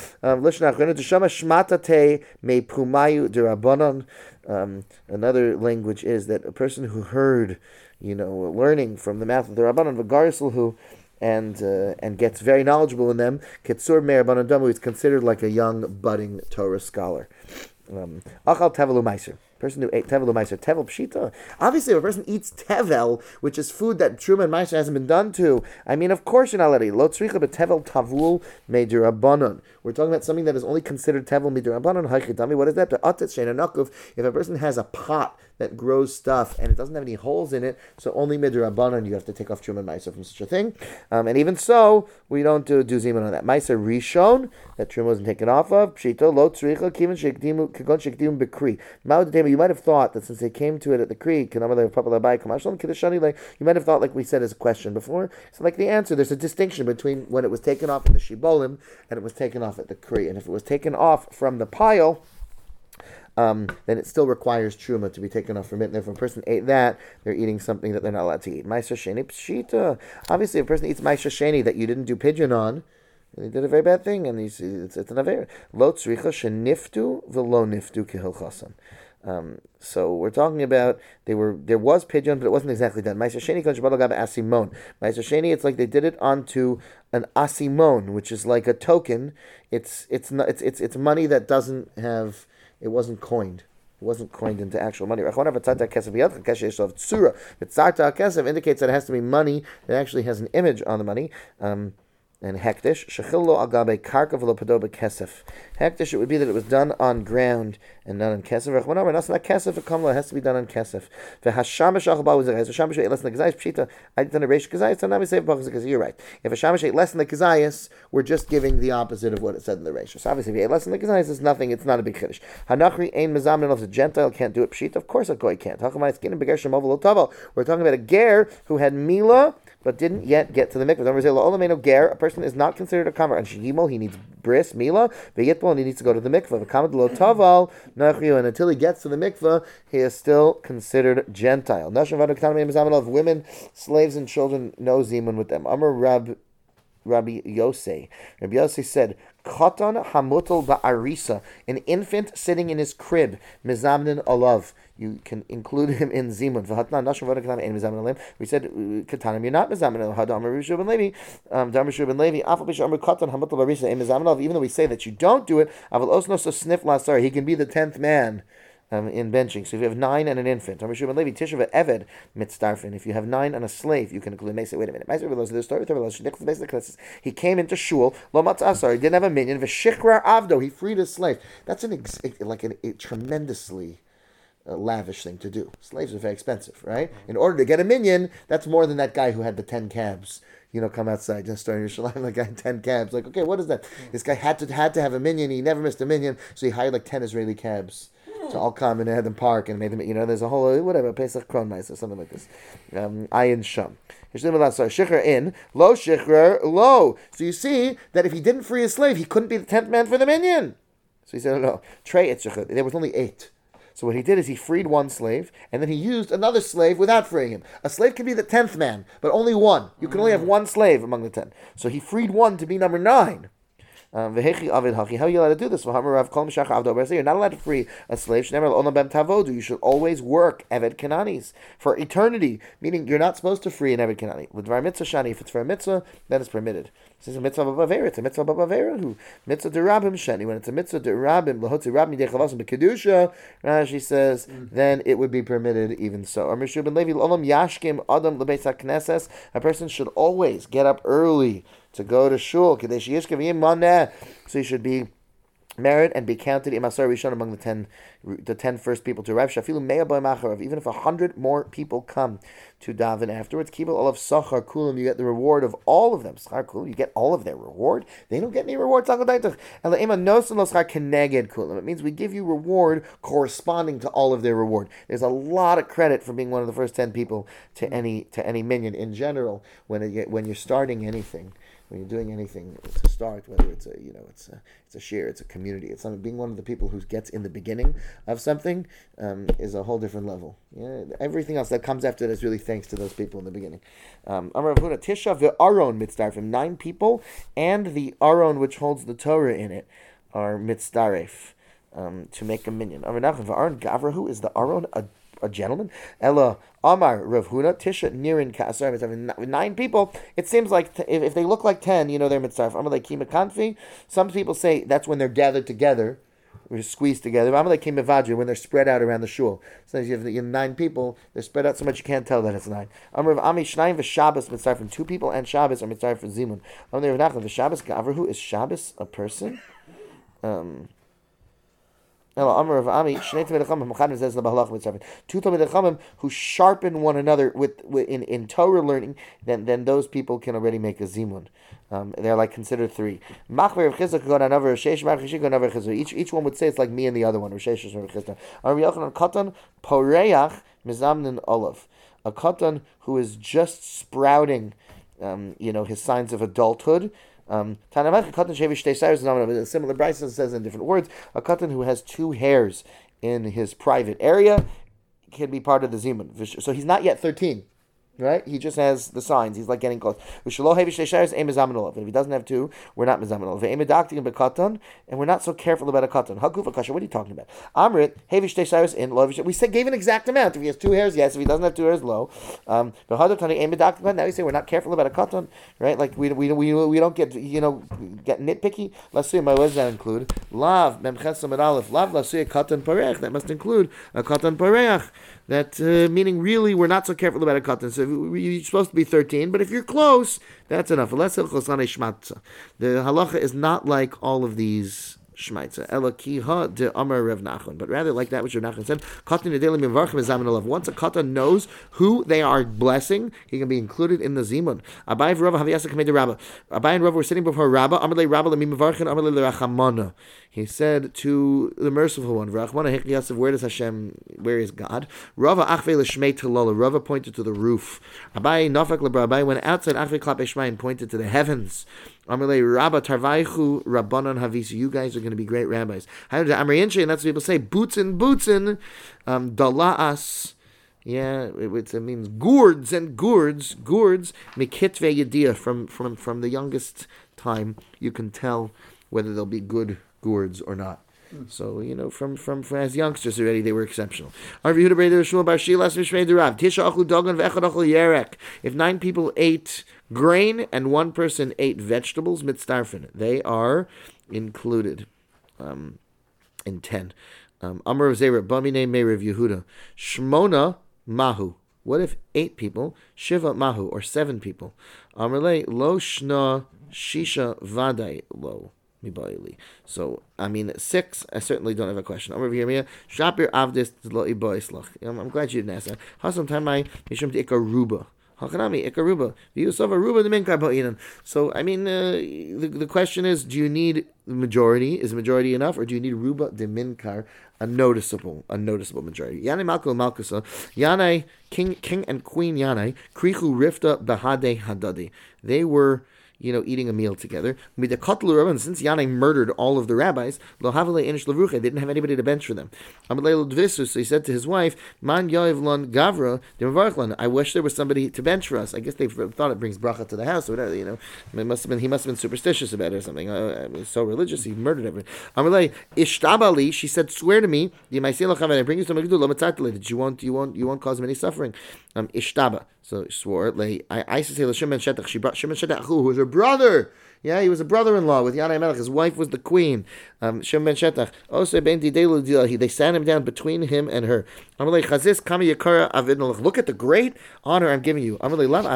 Um, um, another language is that a person who heard, you know, learning from the mouth of the Rabbanon, v'garisl and uh, and gets very knowledgeable in them, Ketsur Meir Rabbanon Damu is considered like a young budding Torah scholar. Um, Achal Tevelu Meiser. Person who ate tevel meiser, tevel pshita. Obviously, if a person eats tevel, which is food that truma and meiser hasn't been done to, I mean, of course you're not allowed to eat. Lo tzricha betevel tavul meidirabanon. We're talking about something that is only considered tevel meidirabanon. Haichidami. What is that? Be'atetz sheina nakuf. If a person has a pot that grows stuff and it doesn't have any holes in it, so only meidirabanon you have to take off truma and meiser from such a thing. Um, and even so, we don't do, do zimun on that. Meiser rishon that truma wasn't taken off of. Pshita lo tzricha kiven shekdimu kagon shekdimu bekri. You might have thought that since they came to it at the creek, you might have thought, like we said as a question before, so like the answer, there's a distinction between when it was taken off in the shibolim and it was taken off at the creek. And if it was taken off from the pile, um, then it still requires truma to be taken off from it. And if a person ate that, they're eating something that they're not allowed to eat. Ma'aser sheni pshita. Obviously, if a person eats ma'aser sheni that you didn't do pigeon on, he did a very bad thing, and he's, it's, it's an aver. Lo tzricha sheniftu v'lo niftu kehilchasan. Um, so we're talking about they were there was pigeon, but it wasn't exactly done. Ma'aser sheni kon shabbat gab asimon. Ma'aser sheni, it's like they did it onto an asimon, which is like a token. It's it's not it's it's it's money that doesn't have it wasn't coined. It wasn't coined into actual money. Tzarta kesef indicates that it has to be money that actually has an image on the money. Um, And hektish, shechillo agabe karka v'lo padoba kesef. Hektish, it would be that it was done on ground and not on kesef. Rechmanav, not on kesef. V'kamla, it has to be done on kesef. V'hashamish achal was a shamish ate less than the kazayis. Pshita, I did on a reish kazayis. So now we say because you're right. If a shamish ate less than the kazayis, we're just giving the opposite of what it said in the reish. So obviously, if he ate less than the kazayis, it's nothing. It's not a big chiddush. Hanachri ein mezamin of the Gentile can't do it. Pshita, of course a goy can't. We're talking about a ger who had mila but didn't yet get to the mikvah. Don't say lo ger. A person is not considered a kamer. And shigimol, he needs bris mila, v'yitbol, and he needs to go to the mikvah. V'kamad lo taval nachriu, and until he gets to the mikvah, he is still considered Gentile. Nashim v'adu k'tanim mizamel of women, slaves, and children, no zimun with them. Amar Rab Rabbi Yosei. Rabbi Yosei said, Katan hamutal ba'arisa, an infant sitting in his crib, mizamnin alav. You can include him in zimun. We said, Katanim, you're not mizamin. Hadamar Rishu ben Levi, Damar Rishu ben Levi, Afal Bisha Amar Katan hamutal ba'arisa, in mizamin alav. Even though we say that you don't do it, Aval osno so sniff lasar, he can be the tenth man. Um, in benching. So if you have nine and an infant, if you have nine and a slave, you can include Mesa. Wait a minute. He came into shul, he didn't have a minion, he freed his slave. That's an ex- like an, a tremendously uh, lavish thing to do. Slaves are very expensive, right? In order to get a minion, that's more than that guy who had the ten cabs. You know, come outside, just starting Yerushalayim, like guy ten cabs. Like, okay, what is that? This guy had to had to have a minion. He never missed a minion, so he hired like ten Israeli cabs. So all come and had them park and made them, you know, there's a whole, whatever, Pesach Kronmais or something like this. Um, Ayin Sham. Shikhr in, lo shikhr, lo. So you see that if he didn't free his slave, he couldn't be the tenth man for the minion. So he said, no, Trey et shikhr. There was only eight. So what he did is he freed one slave, and then he used another slave without freeing him. A slave can be the tenth man, but only one. You can only have one slave among the ten. So he freed one to be number nine. Um, how are you allowed to do this? You're not allowed to free a slave. You should always work Eved Kananis for eternity, meaning you're not supposed to free an Eved Kanani. If it's for a mitzvah, then it's permitted. This is a mitzvah b'avera. It's a mitzvah b'avera. Who mitzvah derabim sheni. When it's a mitzvah derabim lahotzi rabim dechavasum b'kedusha, Rashi says, then it would be permitted even so. Or Mishu ben Levi l'olam yashkim adam lebeis hakneses. A person should always get up early to go to shul. So you should be merit and be counted imasar rishon among the ten, the ten first people to Rav Shafilu meya boy macharav. Even if a hundred more people come to daven afterwards, kibul olav sachar kulam, you get the reward of all of them. Schar kulam, you get all of their reward. They don't get any reward. It means we give you reward corresponding to all of their reward. There's a lot of credit for being one of the first ten people to any to any minyan in general when it, when you're starting anything. when you're doing anything to start, whether it's a you know it's a it's a share, it's a community, it's something. Being one of the people who gets in the beginning of something um, is a whole different level. Yeah, everything else that comes after that is really thanks to those people in the beginning. Um, Amar Rav Huna, Tisha ve'aron mitzdarfim. Nine people and the aron which holds the Torah in it are mitzdaref um, to make a minyan. Amar Nachman ve'aron gavrahu, is the aron a a gentleman? Ella Amar Rav Huna Tisha Nirin Kasar. Nine people. It seems like t- if, if they look like ten, you know they're mitzaref. Amar like Kimakanfi. Some people say that's when they're gathered together, or squeezed together. Amar like Kimavadri, when they're spread out around the shul. So you have, you have nine people. They're spread out so much you can't tell that it's nine. Amar Rav Ami Shnayim v'Shabbos mitzaref. Two people and Shabbos are mitzaref for Zimun. Amar Rav Nachman v'Shabbos Gavrahu. Is Shabbos a person? Um. Two Talmidei Chachamim who sharpen one another with, with in, in Torah learning, then then those people can already make a zimun. Um, they're like considered three. Each each one would say it's like me and the other one. A katan who is just sprouting, um, you know, his signs of adulthood. Um, a similar Bryson says in different words, a katan who has two hairs in his private area can be part of the zimun. So he's not yet thirteen, right? He just has the signs. He's like getting close. If he doesn't have two, we're not mizaminol. And we're not so careful about a katan. What are you talking about? Amrit in we said gave an exact amount. If he has two hairs, yes. If he doesn't have two hairs, low. Um, now you say we're not careful about a katan, right? Like we we we, we don't get you know get nitpicky. Let's see. What does that include? Lav memchesam and aleph. Lav let's see a katan pareach. That must include a katan pareach. That uh, meaning really we're not so careful about a katan. So you're supposed to be thirteen, but if you're close, that's enough. The halacha is not like all of these shmaitza. Ela kiha de Amar Rav Nachman, but rather like that which Rav Nachman said. Katan nedelim mivarchim ezamin olav. Once a katan knows who they are blessing, he can be included in the zimun. Abai and Rav Haviyasa kamei de Rabba. Abai and Rav were sitting before Rabba. Amar le Rabba le mivarchin. Amar le lerachamana. He said to the merciful one, Rachmana Hechliyasav, where does Hashem, where is God? Rava Achve l'shmei telala. Rava pointed to the roof. Abai nafak lebra. Abai went outside Achve klap eshmai and pointed to the heavens. Amalei Rabba Tarvaichu Rabbanan Havisi. You guys are going to be great rabbis. And that's what people say. Bootzin, bootzin, um, dala'as. Yeah, it, it means gourds and gourds, gourds. Mikitve yediyah. From from from the youngest time, you can tell whether they'll be good gourds or not. So, you know, from, from, from as youngsters already, they were exceptional. If nine people ate grain and one person ate vegetables, mitzdarfin, they are included um, in ten. Um, Amar of Zera, Bamine Meir of Yehuda, Shmona Mahu. What if eight people, Shiva Mahu, or seven people? Amarle, Lo Shna Shisha Vadai Lo. So, I mean, six, I certainly don't have a question. I'm over here, Shapir Avdis Lo Iboislach. I'm glad you didn't ask that. Hasam Tamai, Mishum Ikaruba. Hakanami, Ikaruba. Yusova Ruba the Minkar Ba'inan. So, I mean, uh, the, the question is, do you need the majority? Is the majority enough? Or do you need Ruba de Minkar, a noticeable, a noticeable majority? Yanai Malko Malkusa. Yanai, King, King and Queen Yanai, Krichu Rifta Bahade Hadadi. They were, you know, eating a meal together. And since Yanai murdered all of the rabbis, they didn't have anybody to bench for them. So he said to his wife, Man Gavra, I wish there was somebody to bench for us. I guess they thought it brings bracha to the house or whatever, you know. It must have been, he must have been superstitious about it or something. Uh, I mean, so religious, he murdered everyone. Ishtabali, she said, swear to me, I bring you somebody that you won't, you won't, you won't cause him any suffering. Um, Ishtaba. So swore. Like, I, I used to say Shimon Shetach. She brought Shimon Shetach, who was her brother. Yeah, he was a brother-in-law with Yanai Melech. His wife was the queen. Um, Shimon Shetach. Also, they sat him down between him and her. Look at the great honor I'm giving you.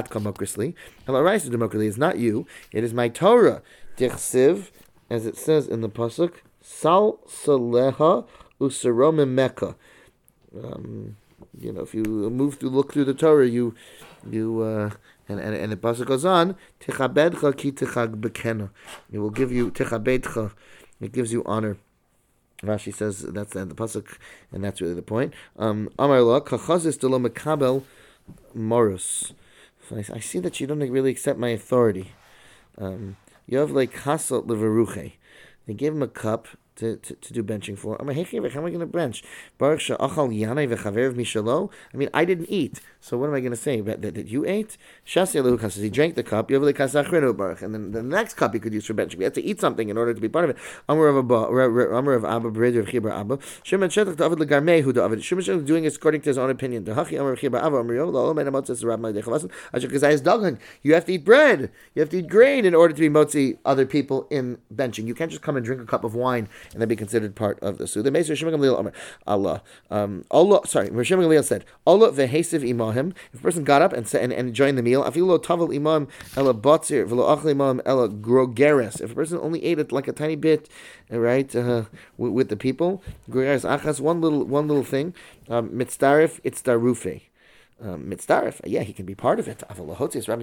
It's not you. It is my Torah. Dichsiv, as it says in the pasuk, Sal Saleha Usarom Mecca. Um. You know, if you move through, look through the Torah, you, you, uh, and, and and the pasuk goes on, Tichabedcha ki tichag bekena. It will give you tichabedcha. It gives you honor. Rashi says that's the, the pasuk, and that's really the point. Um, Amar la kachazis delo mekabel morus. I see that you don't really accept my authority. Um, you have like Hasel Leveruche. They gave him a cup to, to, to do benching for. I'm like, hey, how am I going to bench? Baruch she'achal yanei v'chaverev mishalo. I mean, I didn't eat, so what am I going to say? That, that, that you ate? Shasi alu kasas. He drank the cup. You have kasachrenu baruch, and then the next cup he could use for benching. We had to eat something in order to be part of it. Amar of Abba, Amar of Abba, Bereder of Chibur Abba. Shimon Shetach David legarmei hu David. Shimon Shetach doing it according to his own opinion. The Hachi Amar of Chibur Abba Amar Yom Lo Mena Motzes Rabbi Dechavasan. Asher Kazayis Dagan. You have to eat bread. You have to eat grain in order to be motzi other people in benching. You can't just come and drink a cup of wine and then be considered part of the Suda. Meser Shimon Gamliel Amar Allah. Um, Allah. Sorry, Shimon Gamliel said Allah vehesiv imahim. If a person got up and said and, and joined the meal, afilu tavel imam ela batzir v'lo achli imam ela grogeres. If a person only ate it like a tiny bit, right, uh, with, with the people, grogeres achas. One little one little thing. Um, mitzdarif itzdarufe. Um, mitzdarif, yeah, he can be part of it. In other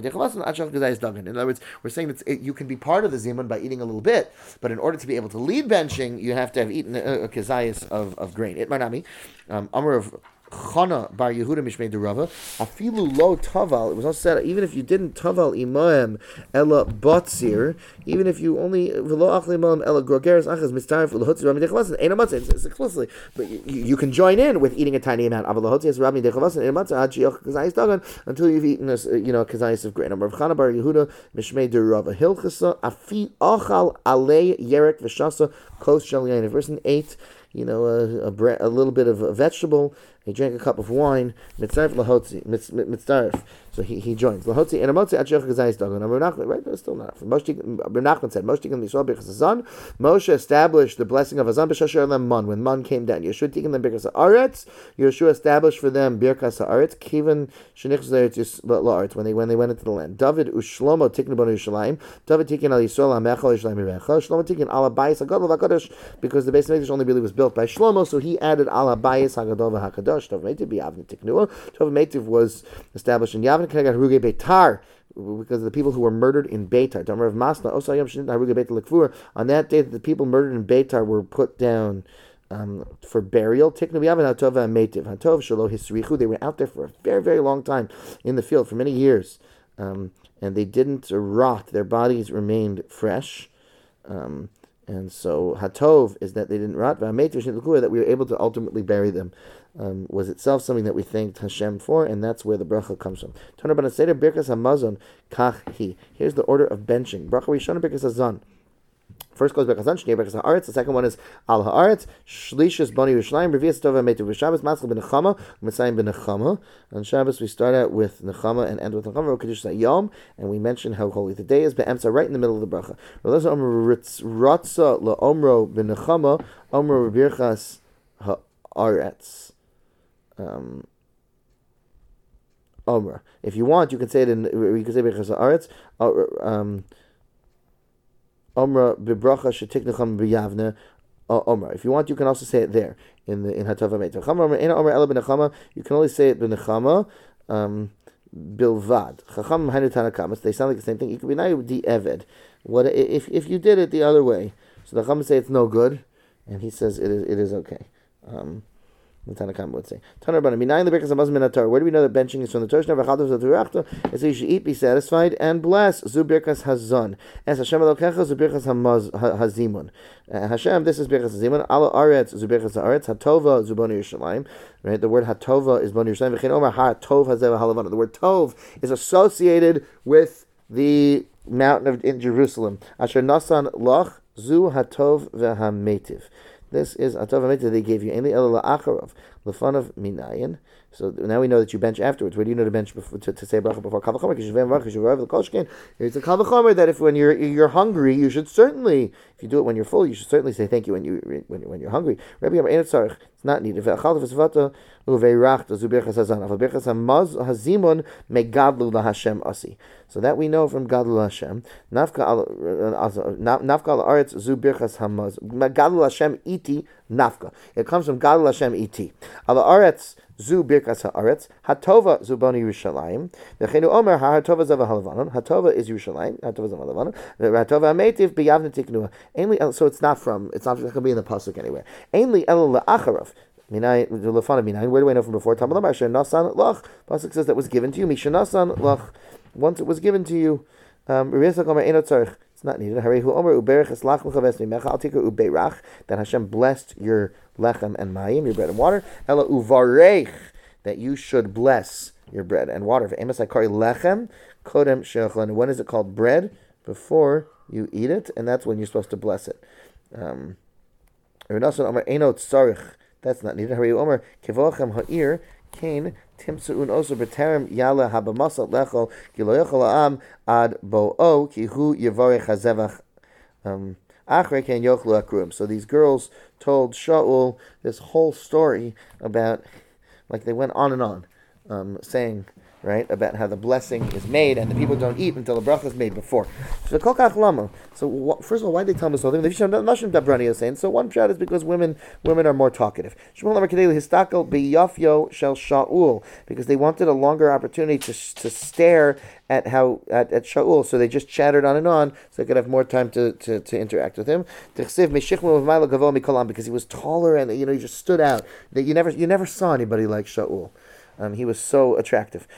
words, we're saying that it, you can be part of the zimun by eating a little bit, but in order to be able to lead benching, you have to have eaten a, a kezayis of, of grain. It manami, um, Amar of Chana bar Yehuda mishmei derava afilu lo taval. It was also said even if you didn't taval imaim ela batzir, even if you only v'lo achli imaim ela grogeres achas mitzaref l'hotzi rami dechavasin ein amatzah. It's explicitly, but you, you can join in with eating a tiny amount. Aval l'hotzi es rami dechavasin ein amatzah ad sheyoch kazayis dagan until you've eaten a you know kazayis of grain. Amar Chana bar Yehuda mishmei derava hilchasa afi achal alei yerek v'shasa kos shaliyin. If a person ate you know a, a, bre- a little bit of a vegetable. He drank a cup of wine. Mitzaref lahotzi, mitzaref. So he, he joins lahotzi and amotzi at shech gazayis dagan. Right, no, still not. Moshe Nachman said Moshe Tikkun Yisrael b'chas Hazan. Moshe established the blessing of Hazan b'shasher lem man when man came down. Yeshua Tikkun them b'chas haaretz. Yeshua established for them birkas haaretz. Kivan shenichus haaretz la'aretz when they when they went into the land. David u'Shlomo Tikkun b'nu Yerushalayim. David Tikkun al Yisrael ha'mechal Yerushalayim yirecha. Shlomo Tikkun al habayis hagadol v'hakadosh because the Beis Hamikdash only really was built by Shlomo, so he added al habayis hagadol v'hakadosh. Tov Meitiv b'Yavne Tiknua. Tov Meitiv was established in Yavne Kenegat Haruge Beitar because of the people who were murdered in Beitar. Damar of Masna Osayam Shnit Haruge Beitar Lekfur. On that day that the people murdered in Beitar were put down um, for burial. Tiknu b'Yavne Hatov Meitiv Hatov Shalo Hisrichu. They were out there for a very very long time in the field for many years, um, and they didn't rot. Their bodies remained fresh. Um, And so Hatov is that they didn't rot. That we were able to ultimately bury them um, was itself something that we thanked Hashem for, and that's where the bracha comes from. Here's the order of benching. Bracha Rishona Birkas Hazan. First goes Berkazan, Shnei Berkas Haaretz. The second one is Al Haaretz. Shlishus Bani Yerushalayim. Revius Tova Meitiv. Shabbos Matzal Ben Nechama. Messiah Ben Nechama. On Shabbos we start out with Nechama and end with Nechama. Kedush Yom, and we mention how holy the day is. Be'emtza, right in the middle of the bracha. Releza Omer Ratza LaOmro Ben Nechama. Omro Birkas Haaretz. Um. Omer. If you want, you can say it in. You can say Berkas Haaretz. Um. Omra bibracha shetiknecham b'yavne Omra. If you want, you can also say it there in the in Hatava Meitav. Chama Omra ena Omra ela b'nechama. You can only say it b'nechama um, bilvad. Chacham hainu tanakamas. They sound like the same thing. You could be nayu di eved. What if if you did it the other way? So the Chacham say it's no good, and he says it is it is okay. Um, The Tanakam would say. Where do we know that benching is from the Torah? It says you should eat, be satisfied, and bless. Zu birkas hazon. As Hashem Elokecha, zu birkas hazimun. Hashem, this is birkas hazimun. Ala aretz, zu birkas haaretz. Hatova, zu boni Yerushalayim. Right. The word hatova is boni Yerushalayim. V'chein omer ha tov hazev halavana. The word tov is associated with the mountain of in Jerusalem. Asher nasan loch zu hatov v'hametiv. This is Atov HaMetiv they gave you. Ainli ela la'acharov, l'fanav minayin. So now we know that you bench afterwards. Where do you know to bench before, to, to say bracha before kal v'chomer? It's a kal v'chomer that if when you're you're hungry, you should certainly, if you do it when you're full, you should certainly say thank you when you when, when you're hungry. Rabbi Amar it's not needed. So that we know from Gadol Hashem. Nafka al aretz zu birchas hamaz. Gadol Hashem iti nafka. It comes from Gadol Hashem iti. Al aretz zu birkas haaretz. Hatova zu bani Yerushalayim. V'cheinu omer ha hatova zav halavanon. Hatova is Yerushalayim. Hatova zav halavanon. Hatova meitiv b'yavne tiknua. So it's not from. It's not going to be in the pasuk anywhere. Ainli el la'acharov. Minay lefanav minayin. Where do I know from before? Tamalam asher nasan lach. Pasuk says that was given to you. Misha nasan lach. Once it was given to you, Um, It's not needed. I'll take a that Hashem blessed your lechem and mayim, your bread and water. Ela uvarech, that you should bless your bread and water. Lechem kodem she'ochlanu. When is it called bread? Before you eat it, and that's when you're supposed to bless it. Um, that's not needed. Hari Omer kivochem ha'ir kain timsuun osu b'terem yala habamasa lechol ki lo yochel ha'am ad bo'o ki hu yivarech hazevach achrei kain yochlu akrum. So these girls told Shaul this whole story about, like they went on and on, um, saying, right, about how the blessing is made and the people don't eat until the bracha is made before. So So first of all, why did they tell me something? So one shot is because women women are more talkative. Because they wanted a longer opportunity to to stare at how at, at Shaul, so they just chattered on and on, so they could have more time to, to, to interact with him. Because he was taller and, you know, he just stood out. That you never you never saw anybody like Shaul. Um, he was so attractive.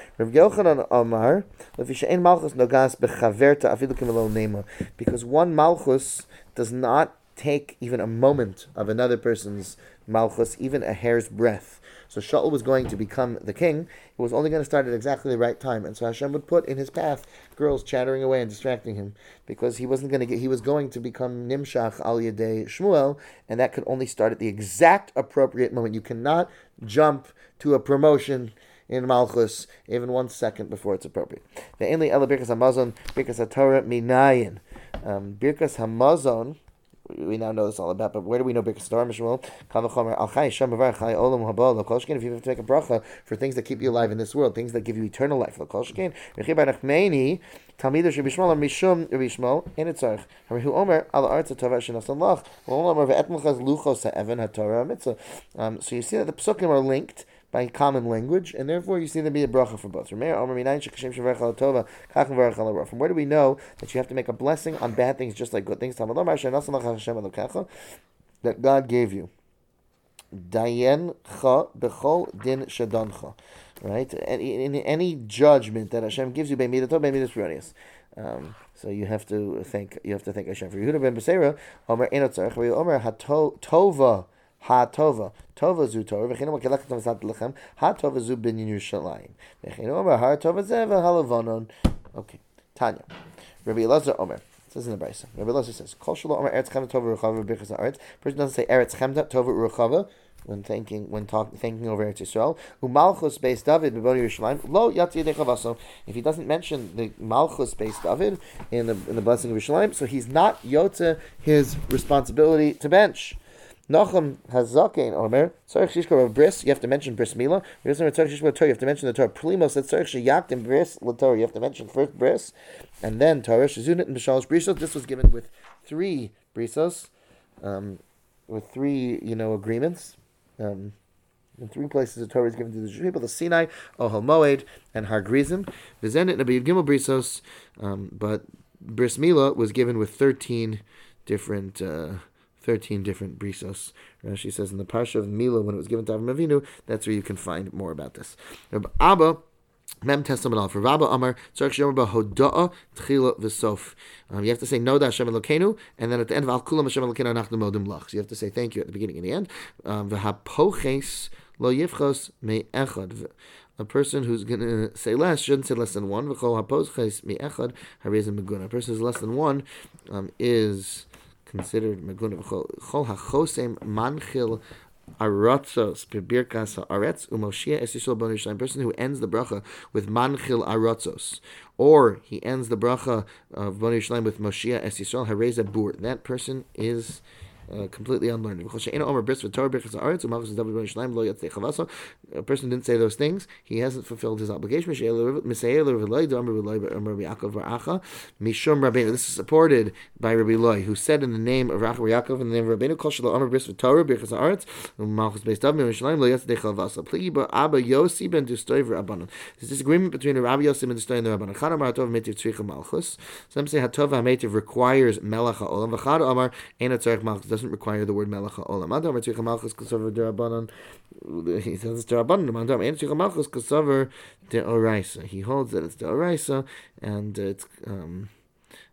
Because one malchus does not take even a moment of another person's malchus, even a hair's breadth. So Shaul was going to become the king. It was only going to start at exactly the right time, and so Hashem would put in his path girls chattering away and distracting him, because he wasn't going to get. He was going to become Nimshach al Yedei Shmuel, and that could only start at the exact appropriate moment. You cannot jump to a promotion in Malchus even one second before it's appropriate. The Ainli Ela Birkas Hamazon, Birkas HaTorah Minayin. Um, Birkas Hamazon, we now know this all about, but where do we know Birkas HaTorah? Mishmuel, Kavachomer, Al Chai, Shem Avar, Chai, Olam, Haba, L'Kol Shkein, if you have to make a bracha for things that keep you alive in this world, things that give you eternal life, L'Kol Shkein, Rechi Bar Nachmeni, Talmidah Rabbi Shmuel, Mishum, Rabbi Shmuel, Ein Etzarech, Harihu Omer, Al Arz HaTorah Shenasan Lach, L'Olam Omer, Ve'et Melchaz Luchos HaEvan HaTorah Mitzvah. Um, so you see that the Pesukim are linked by common language, and therefore you see there be a bracha for both. From where do we know that you have to make a blessing on bad things just like good things? That God gave you. Dayencha b'chol din shadancha. Right? In any judgment that Hashem gives you, um, so you have to thank you have to thank Hashem. For Yehuda ben Beseira, Omer enotzarech, Omer hatova. Ha tova, tova zu Torah. V'chinu makelech tavasat lechem. Ha tova zu bin Yerushalayim. V'chinu omer ha tova zeva halavonon. Okay, Tanya. Rabbi Elazar Omer. It says in the Brisa. Rabbi Elazar says, "Kol shelo omer eretz chemda tova ruchava b'birchas haaretz." Person doesn't say eretz chemda tova ruchava when thanking when talk, thanking over Eretz Yisrael. Umalchus beis David b'boni Yerushalayim lo yatzi yedei chavaso. If he doesn't mention the Malchus beis David in the in the blessing of Yerushalayim, so he's not yotze his responsibility to bench. Nachum Hazaken Omer, Tzarech Shishkor Bris, you have to mention Bris Mila. You have to mention the Torah. Primo said Tzarech Sheyaktim Bris L'Torah. You have to mention first Bris, and then Torah Shezunit and B'Shalosh Brisos. This was given with three Brisos, um, with three, you know, agreements. Um, in three places the Torah is given to the Jewish people: the Sinai, Ohel Moed, and Har Grizim. V'Zenit Nabi Gimel Brisos, um, but Bris Mila was given with thirteen different. Uh, Thirteen different brisos. Rashi says in the parsha of Mila, when it was given to Avram Avinu, that's where you can find more about this. Abba, Mem Testament for Rabba Amar, Tzarech Sheyomar Hoda'a Tchila V'Sof. You have to say Noda Hashem Elokeinu, and then at the end of Al Kulam Hashem Elokeinu Anachnu Modim Lach. So you have to say thank you at the beginning and the end. V'Hapoches Lo Yifchos Me'echad. A person who's going to say less shouldn't say less than one. V'Chol Hapoches Me'echad Harezim Meguna. A person who's less than one um, is considered meguna. Chol hachosem manchil aratzos bebirkas haaretz umoshia es Yisrael b'nei Yerushalayim. Person who ends the bracha with manchil aratzos, or he ends the bracha of b'nei Yerushalayim with Moshia es Yisrael hareza bur. That person is Uh, completely unlearned. A person didn't say those things. He hasn't fulfilled his obligation. This is supported by Rabbi Loi, who said in the name of Rachel Yaakov and the name of Rabbeinu, There's disagreement between Rabbi Yossi and Dustoy and the Rabbanan. Some say Hatov HaMeitiv requires Melech HaOlam. V'chad Amar Ein HaTzarech Malchus doesn't require the word Melech HaOlam. Adam HaTzarech Malchus Kasover Derabanan. He says it's Derabanan. Adam Ein HaTzarech Malchus Kasover Deoraisa. He holds that it's Deoraisa, and it's um,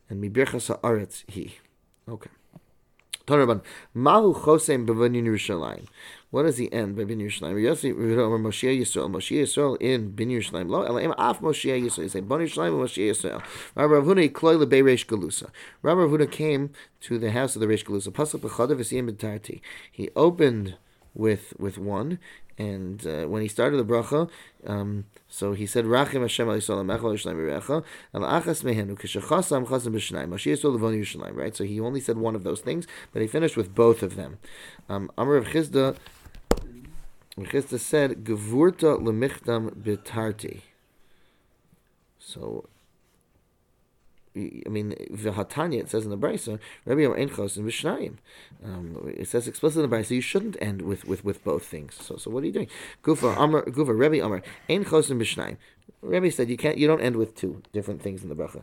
and mibirchas haaretz he. Okay. Tanaban Mahu Chosem B'Binyan Yerushalayim. What does he end by Binyan Yerushalayim? Yossi Omer Moshe Yisrael. Moshe Yisrael in Binyan Yerushalayim. Lo Elaim Af Moshe Yisrael. You say Binyan Yerushalayim and Moshe Yisrael. Rabbi Rav Huna Kloi LeBei Reish Galusa. Rabbi Rav Huna came to the house of the Reish Galusa. Pasuk B'Chadav V'Siyim B'Tarti. He opened with with one. And uh, when he started the bracha, um, so he said, "Rachim Hashem al Yisrael Amecha Yerushalayim Yirecha Al Achas Mehenu K'Shechasam Chasam B'Shnayim Moshe Yisrael Levon Yerushalayim." Right. So he only said one of those things, but he finished with both of them. Um, Amar of Chizda, Chizda said, "Gevurta lemichtam b'tarti." So. I mean, v'hatanya, it says in the Brisa, Rabbi Yom Ein Chos and Vishnayim. It says explicitly in the Brisa, you shouldn't end with, with, with both things. So so what are you doing? Gufa Amar Gufa Rabbi Amar Ein Chos and Vishnayim. Rabbi said you can't, you don't end with two different things in the bracha.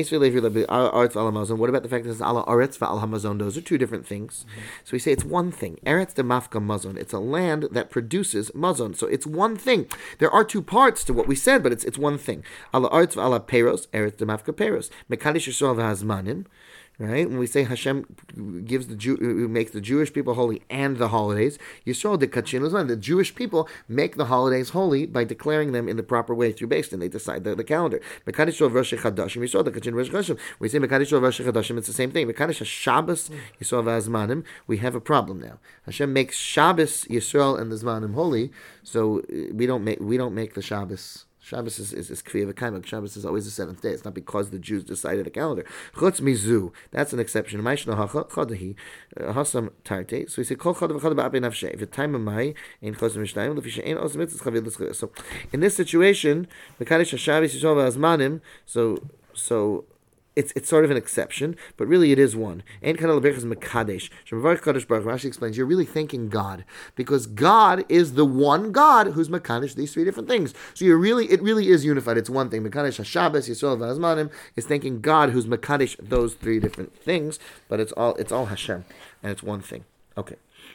What about the fact that it's ala aretz v'al hamazon? Those are two different things. Mm-hmm. So we say it's one thing. Eretz de mafka mazon. It's a land that produces mazon. So it's one thing. There are two parts to what we said, but it's it's one thing. Ala aretz v'ala peros. Eretz de mafka peros. Mekadish yisrael v'hazmanim. Right? When we say Hashem gives the Jew, makes the Jewish people holy and the holidays, Yisrael de Kachin Lazman, the Jewish people make the holidays holy by declaring them in the proper way through Beis Din. They decide the, the calendar. Mekadosh Rosh Chodashim, Yisrael de Kachin Rosh Chodashim. We say Mekadosh Rosh Chodashim, it's the same thing. Mekadosh Shabbos Yisrael v'Azmanim. We have a problem now. Hashem makes Shabbos Yisrael and the Zmanim holy, so we don't make we don't make the Shabbos. Shabbos is is, is Kviya V'Kaimak. Shabbos is always the seventh day. It's not because the Jews decided a calendar. Chutz mizu, that's an exception. Ma'ishna hacha chadahi hasam tarte. So we say kol chadav v'chadav ba'apei nafshei. V'tayim amai ein chosim mishnayim lefi she'ein osim mitzvos chavil l'schayil. So in this situation, the Kaddish Shabbos Yisrael v'Azmanim. So so. It's it's sort of an exception, but really it is one. Ein kana leberachas mekadesh. Shemavarich kadosh baruch Rashi explains you're really thanking God because God is the one God who's mekadesh these three different things. So you're really it really is unified. It's one thing. Mekadesh Hashabbos Yisrael v'Azmanim is thanking God who's mekadesh those three different things, but it's all it's all Hashem and it's one thing. Okay.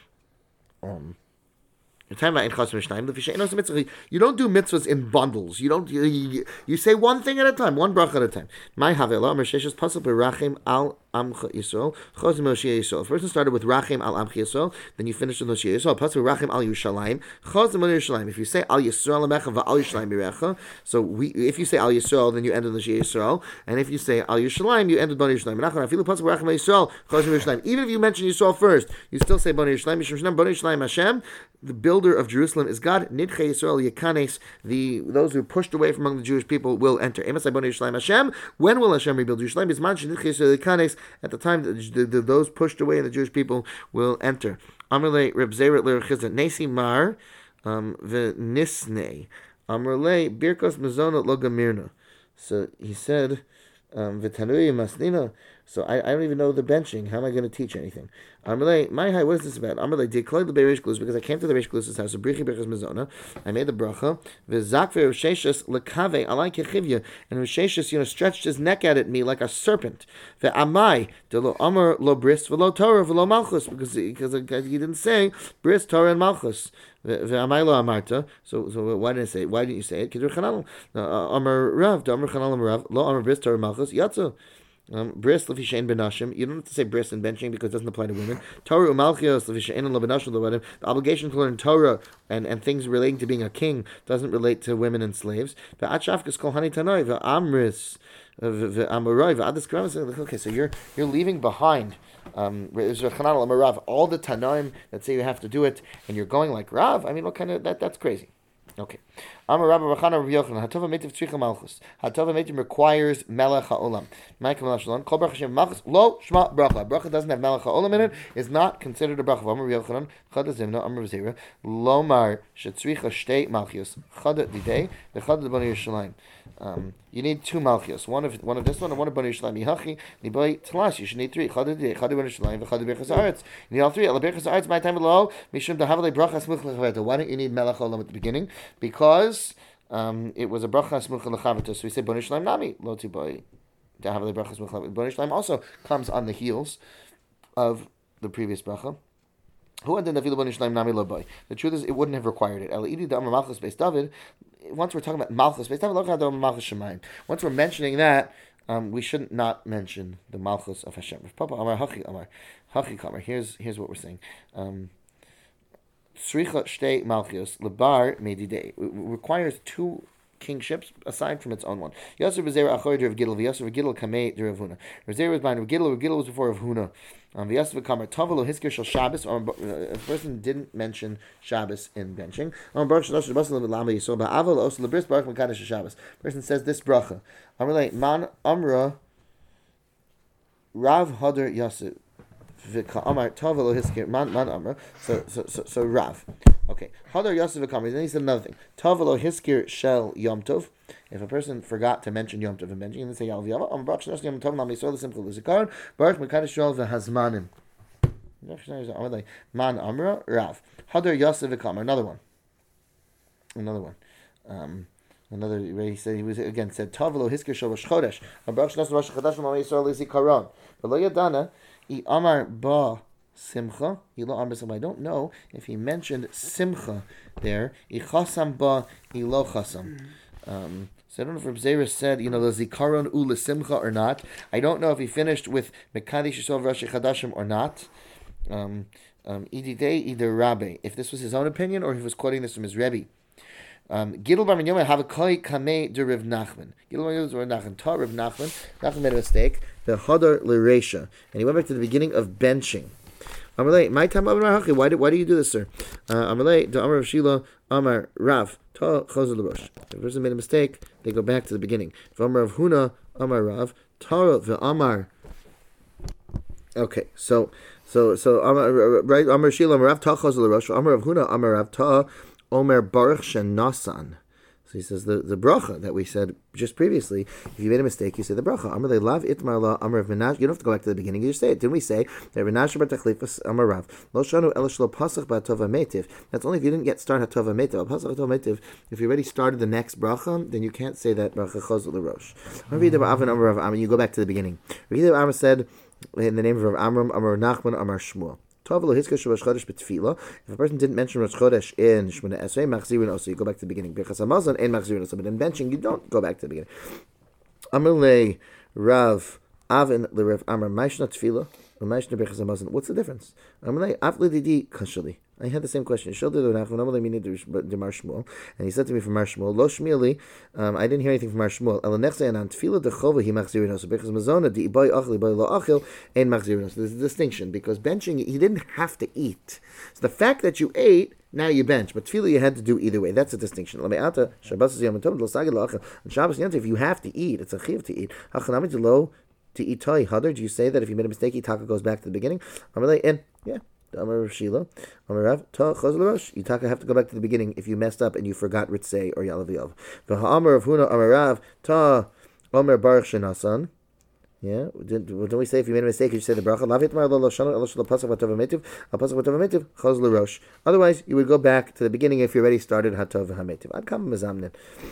Um. You don't do mitzvahs in bundles. You don't. You, you, you say one thing at a time, one bracha at a time. My havela mersheshes pasuk berachim al amcha Yisrael. Chos Moshe Yisrael. First, it started with rachim al amcha Yisrael. Then you finished with Moshe Yisrael. Pasuk rachim al Yerushalayim. Chos Moshe Yerushalayim. If you say al Yisrael lemecha va al Yerushalayim birecha, so we, if you say al Yisrael, then you end with Moshe Yisrael. And if you say al Yerushalayim, you end with Bnei Yerushalayim. Nachon afilu pasuk rachim al Yisrael. Chos Yerushalayim. Even if you mention Yisrael first, you still say Bnei Yerushalayim. Bnei Yerushalayim Hashem. The builder of Jerusalem is God. Nidche Yisrael Yekanes. The those who pushed away from among the Jewish people will enter. Emasai Bnei Yerushalayim Hashem. When will Hashem rebuild Yerushalayim? Bisman Nidche Yisrael Yekanes. At the time that the, the, those pushed away in the Jewish people will enter. Amrle Reb Zeret Ler Chizah Nesi Mar v'Nisnei Amrle Birkos Mezona Lo Gamirna. So he said v'Tanui Masnina. So I, I don't even know the benching. How am I going to teach anything? Amalei, my high, what is this about? Amalei, declared the Reish Galus because I came to the Reish Galus's house. Brichi Berachas Mezona. I made the bracha. V'zakve Risheshus lekave alai kechivya, and Risheshus, you know, stretched his neck out at me like a serpent. Ve'amai delo amar lo bris v'lo Torah v'lo malchus, because because he didn't say bris Torah and malchus. Ve'amai lo amarta. So so why didn't I say it? Why didn't you say it? Kidur chanal amar rav amar chanal rav lo amar bris Torah malchus yatzu. Um, bris lefi she'en benashim. You don't have to say bris in benching because it doesn't apply to women. Torah umalchios lefi she'en lo benashim levadim. The obligation to learn Torah and, and things relating to being a king doesn't relate to women and slaves. Ve'atshafkas kol hani tanoi ve'amris ve'amoroi ve'adis kramas. Okay, so you're you're leaving behind um all the tanaim that say you have to do it, and you're going like Rav. I mean, what kind of that? That's crazy. Okay. Amar Rabbi Rachana Rabbi Yochanan. Hatova meitiv tzricha malchus. Hatova meitiv requires melech haolam. Ma'ikam l'shalom. Kol bracha shem malchus lo shma bracha. Bracha doesn't have melech haolam in it. Is not considered a bracha. Amar Rabbi Yochanan. Chad zimna. Amar Zera. Lomar shetzricha shtei malchios. Chad didei. V'chad l'bnei Yerushalayim. Um, you need two malchios. One of one of this one and one of bnei Yerushalayim. Yihachi nibai tlash. You should need three. Chad didei. Chad bnei Yerushalayim. V'chad b'berachas haaretz. You need all three. Al b'berachas haaretz. My time lo mishum dahavle bracha smuch lechaveta. Why don't you need melech haolam at the beginning? Because Um, it was a bracha smucha lechavita, so we say Bnei Yerushalayim nami lo tiboy dahavle bracha smucha lechavita. Bnei Yerushalayim also comes on the heels of the previous bracha. Who had the navilu Bnei Yerushalayim nami lo boy? The truth is, it wouldn't have required it. Elidi da amar malchus beis David. Once we're talking about malchus beis David, lo chad da malchus shemayim. Once we're mentioning that, um, we shouldn't not mention the Malchus of Hashem. Papa Amar Hachi Amar Hachi Kamar. Here's here's what we're saying. Um, Sricha Shtei Malchus Lebar Medidei requires two kingships aside from its own one. Yosef Bezer Achoy Rav Gidl, Yosef Gidl Kamei Rav Huna. Bezer was behind Rav Gidl. Rav Gidl was before Rav Huna. Um, Yosef Kamar Tavalo Hisker Shal Shabbos. Or a person didn't mention Shabbos in benching. Um, Baruch Shalosh Basel Lama Yisol Ba'aval Os Lebris Baruch Mekadosh Shabbos. Person says this bracha. Amrulay Man Amra Rav Hadar Yosef. Amar Tavalo Hisker Man Man Amra. So so so so Rav. Okay. Hadar Yosef V'Kamar. Then he said another thing. Tavalo Hisker Shel Yom Tov. If a person forgot to mention Yom Tov and benching, then say Yalav Yava. Am Baruch Shalosh Yom Tov Nam Yisrael the Simcha Luzikaron. Baruch Mekadosh Yol VeHazmanim. Man Amra Rav. Hadar Yosef V'Kamar. Another one. Another one. Um, another way he said he was again said Tavalo Hisker Shel Rosh Chodesh. Am Baruch Shalosh Rosh Chodesh Nam Yisrael Luzikaron. But Lo Yadana. I Amar Ba Simcha. Ilo Amar Simcha. I don't know if he mentioned Simcha there. I Chasam Ba Ilo Chasam. Um, so I don't know if Reb Zera said, you know, the Zikaron Ula Simcha or not. I don't know if he finished with Mekadosh Yisrael Rashi Chadashim or not. Um, um, Ididei either Rabbi. If this was his own opinion or if he was quoting this from his Rebbe. Um, Gidl Bar Minyoma have a koi kamei de Rav Nachman. Gidl Bar Minyoma is Rav Nachman. Ta Rav Nachman. Nachman made a mistake. The Hadar L'Reisha, and he went back to the beginning of benching. Amalei, my time Amar Hachi. Why do why do you do this, sir? Uh, Amalei, the Amar of Shila, Amar Rav. Ta Chazal L'Rosh. If a person made a mistake, they go back to the beginning. If Amar of Huna, Amar Rav. Ta Amar. Okay, so so so Amar right Amar Shila, Amar Rav. Ta Chazal L'Rosh. Amar of Huna, Amar Rav. Ta Omer Baruch Shenasan. So he says the, the bracha that we said just previously. If you made a mistake, you say the bracha. Amar le lav itmar la amar of menash. You don't have to go back to the beginning. You just say it. Didn't we say that menash bar tachlifas amar rav lo shanu el shlo pasach b'atova metiv? That's only if you didn't get started hatova metiv. Pasach hatova metiv. If you already started the next bracha, then you can't say that bracha chazul l'rosh. Amar you go back to the beginning. Rav Amar said in the name of Rav Amram, Amar Nachman, Amar Shmuel. If a person didn't mention Rosh Chodesh in Shemona Esrei, Machzirin also, you go back to the beginning. Birchas Hamazon and Machzirin also, but in benching, you don't go back to the beginning. Amar le Rav Avin le Rav Amar Maishna Tefillah, Maishna Birchas Hamazon. What's the difference? Amar le Av le Didi Kashali. I had the same question. And he said to me from Mar Shmuel, Lo Shmieli, um, I didn't hear anything from Mar Shmuel. There's a distinction because benching, he didn't have to eat. So the fact that you ate, now you bench, but tefillah you had to do either way. That's a distinction. On Shabbos, if you have to eat, it's a chiv to eat. To eat toy hadar, do you say that if you made a mistake, Itaka goes back to the beginning? And yeah. Amar Shila, Amar Rav, Ta Chazal L'Rosh. You have to go back to the beginning if you messed up and you forgot Ritzei or Yalav Yav. V'ha'amar of Huna Amar Rav, Ta Omer Baruch Shenasan. Yeah, didn't, don't we say if you made a mistake, you say the bracha? Lavit Mar Lo Shana Elo Shel Pasach V'Tov V'Metiv, Al Pasach V'Tov V'Metiv, Chazal L'Rosh. Otherwise, you would go back to the beginning if you already started Hatov V'Metiv. Ad Kama Mizamnin.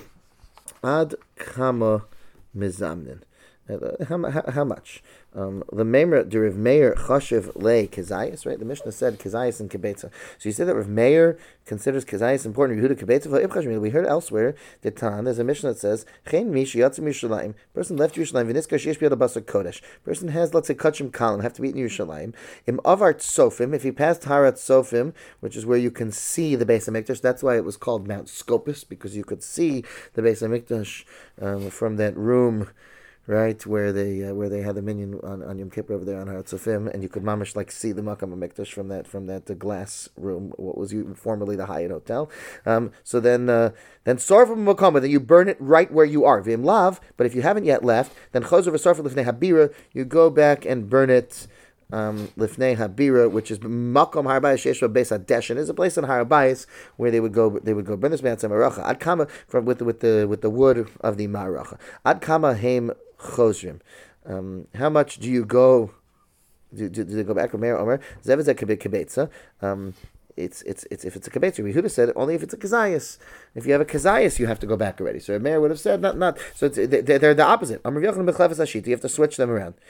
Ad Kama Mizamnin. Uh, how, how, how much? Um, the Meimer, the Rav Meir Chashiv Le Kezayis, right? The Mishnah said Kezayis and Kibetza. So you say that Rav Meir considers Kezayis important. Yehuda Kibetza. We heard elsewhere that Tan, there's a Mishnah that says Chen Mish Yatzim Yerushalayim. Person left Yerushalayim. V'niskar Sheish B'yad Basar Kodesh. Person has, let's say, Kachim Kalim, have to be in Yerushalayim. Im Avart Sofim. If he passed Harat Sofim, which is where you can see the Beis Hamikdash, that's why it was called Mount Scopus, because you could see the Beis Hamikdash um, from that room. Right, where they uh, where they had the minion on, on Yom Kippur over there on Har Tzofim, and you could mamish like see the Makam HaMikdash from that from that uh, glass room, what was formerly the Hyatt Hotel. Um, so then uh, then Sarfa Makam, then you burn it right where you are. Vim Lav, but if you haven't yet left, then Chazor v'Sarfa Lifnei Habira, you go back and burn it. Um, Lifnei Habira, which is Makom Harabayis Sheshva Beis Hadeshin, is a place in Harabayis where they would go. They would go burn this Be'atzem Maracha. Ad Kama from with the, with the with the wood of the Maracha. Ad Kama Heim Chosrim. Um, how much do you go? Do, do, do they go back from Meir Omer? Zevazek Kibetza. Um, it's it's it's if it's a kibetza. Yehuda said only if it's a kazayas. If you have a kazayas, you have to go back already. So a mayor would have said not not. So it's, they're, they're the opposite. You have to switch them around.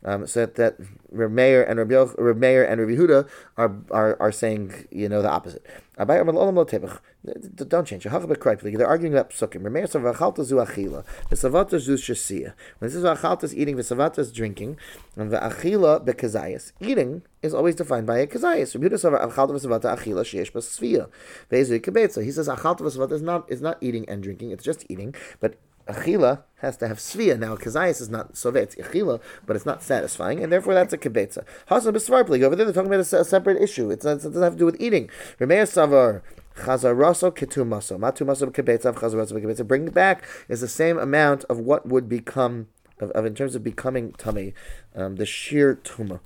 Um, so that, that Reb Meir and Reb, Yoch, Reb Meir and Reb Yehuda are, are are saying, you know, the opposite. Don't change. They're arguing about psukim. Reb Meir says v'achalta zu achila, v'savata zu shasiyah. When it says v'achalta is eating, v'savata is drinking, and v'achila bekazayas. Eating is always defined by a kazayas. Reb Yehuda says v'achalta v'savata achila sheyesh b'sfiyah. Ve'ezui kibetza. He says achalta v'savata is not is not eating and drinking. It's just eating, but achila has to have svia. Now, kazayas is not sovet, it's achila, but it's not satisfying, and therefore that's a kibetza. Hasan b'svarplig, over there they're talking about a, a separate issue. It's not, it doesn't have to do with eating. Remeir savar chazaraso ketumaso matumaso kibetza chazaraso kibetza. Bring back is the same amount of what would become of, of in terms of becoming tummy, um, the sheer tuma.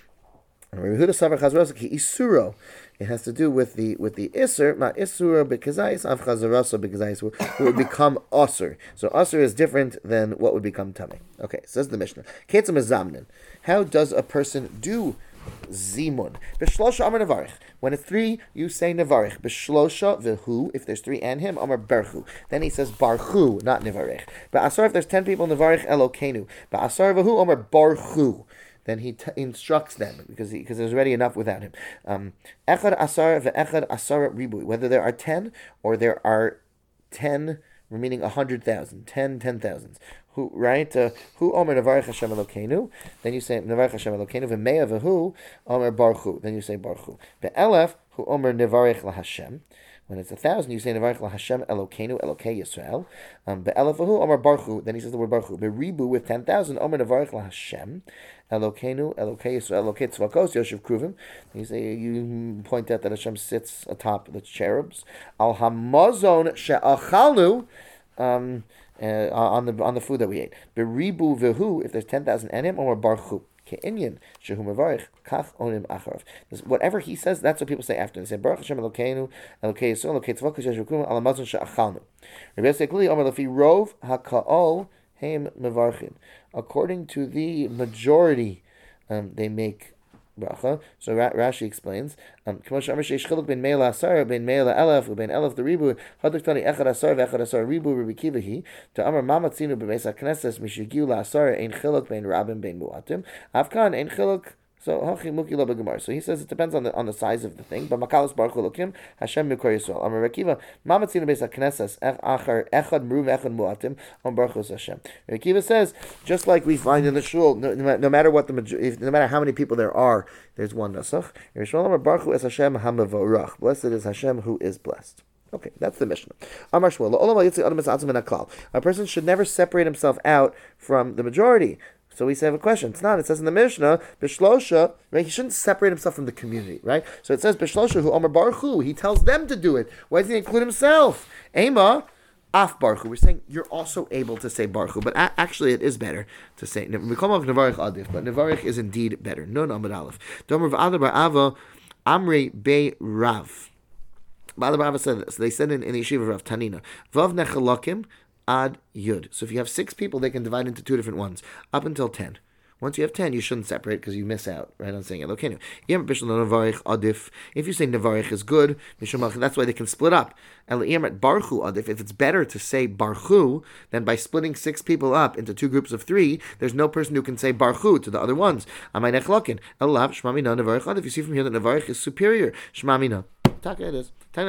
It has to do with the with the iser, ma isura bekazais av chazaraso bekazais, who would become osir. So osir is different than what would become tummy. Okay, says the Mishnah. Ketzam zamnin. How does a person do zimun? B'shlosha amar nevarich. When it's three, you say nevarich. B'shlosha v'hu. If there's three and him, amar barchu. Then he says barchu, not nevarich. Ba'asar, if there's ten people, nevarich elokenu. Ba'asar v'hu, amar barchu. Then he t- instructs them because he, because there's already enough without him. Um, echad asar ve'echad asar ribui. Whether there are ten or there are ten, meaning a hundred thousand, ten, ten thousands. Who right? Uh, who omer nevarich Hashem Elokeinu? Then you say nevarich Hashem Elokeinu. V'meya v'hu omer baruchu. Then you say baruchu. Be'elef who omer nevarich laHashem. When it's a thousand, you say nevarich laHashem Elokeinu Elokei Yisrael. Um, Be'elef v'hu omer baruchu. Then he says the word baruchu. Be'ribu with ten thousand omer nevarich laHashem Elokeinu Elokei Yisrael Elokei Tzvakos Yoshev Kruvim. You say you point out that Hashem sits atop the cherubs. Al hamazon she'achalnu. Um. Uh, on the on the food that we ate. Beribu vehu, if there's ten thousand enim, or barchu ke'inyan shehu mevarich kach onim acharov. Whatever he says, that's what people say after. They say Baruch Hashem Elokeinu Elokei Yisrael Elokei Tzvakos Yoshev Kruvim Al hamazon she'achalnu. Rabbi Yosef Kli Omer Lefi Rov HaKa'ol Heim Mevarchin. According to the majority, um, they make bracha. So Rashi explains, um, ben meila asar, ben meila elef, ben elef the ribu, hadaktani echad asar ve'echad asar ribu ribikivahi, to amar mamatzinu b'beis hakneses mishigiu la asar ein chiluk ben rabim ben muatim, afkan ein chiluk. So hachi muki lo b'gemar. So he says it depends on the on the size of the thing. But makalas baruch elokim Hashem mikor Yisrael. Amar Rekiva mamatzinu beis hakneses achar echad mruv echad muatim on baruch Hashem. Rekiva says just like we find in the shul, no, no matter what the if, no matter how many people there are, there's one nasach. Yisrael amar baruch es Hashem hamavorach. Blessed is Hashem who is blessed. Okay, that's the Mishnah. Amar Shmuel, a person should never separate himself out from the majority. So we say have a question. It's not. It says in the Mishnah, Bishlosha, right? He shouldn't separate himself from the community, right? So it says Bishlosha, who Omer Baruchu. He tells them to do it. Why doesn't he include himself? Ema, Af Baruchu. We're saying you're also able to say Baruchu, but a- actually it is better to say. We call it Nevarich Adif, but Nevarich is indeed better. Nun Amad Aleph. Domer v'Adar Ba'ava Amrei Bei Rav. Ba'adar Ba'ava said this. They said in, in the yeshiva of Rav Tanina, Vav Nechalakim Ad Yud. So if you have six people, they can divide into two different ones, up until ten. Once you have ten, you shouldn't separate because you miss out, right, on saying Elokeinu. If you say Nevarich is good, that's why they can split up. If it's better to say Barchu, then by splitting six people up into two groups of three, there's no person who can say Barchu to the other ones. If you see from here that Nevarich is superior, Shmamina. Taka it is. You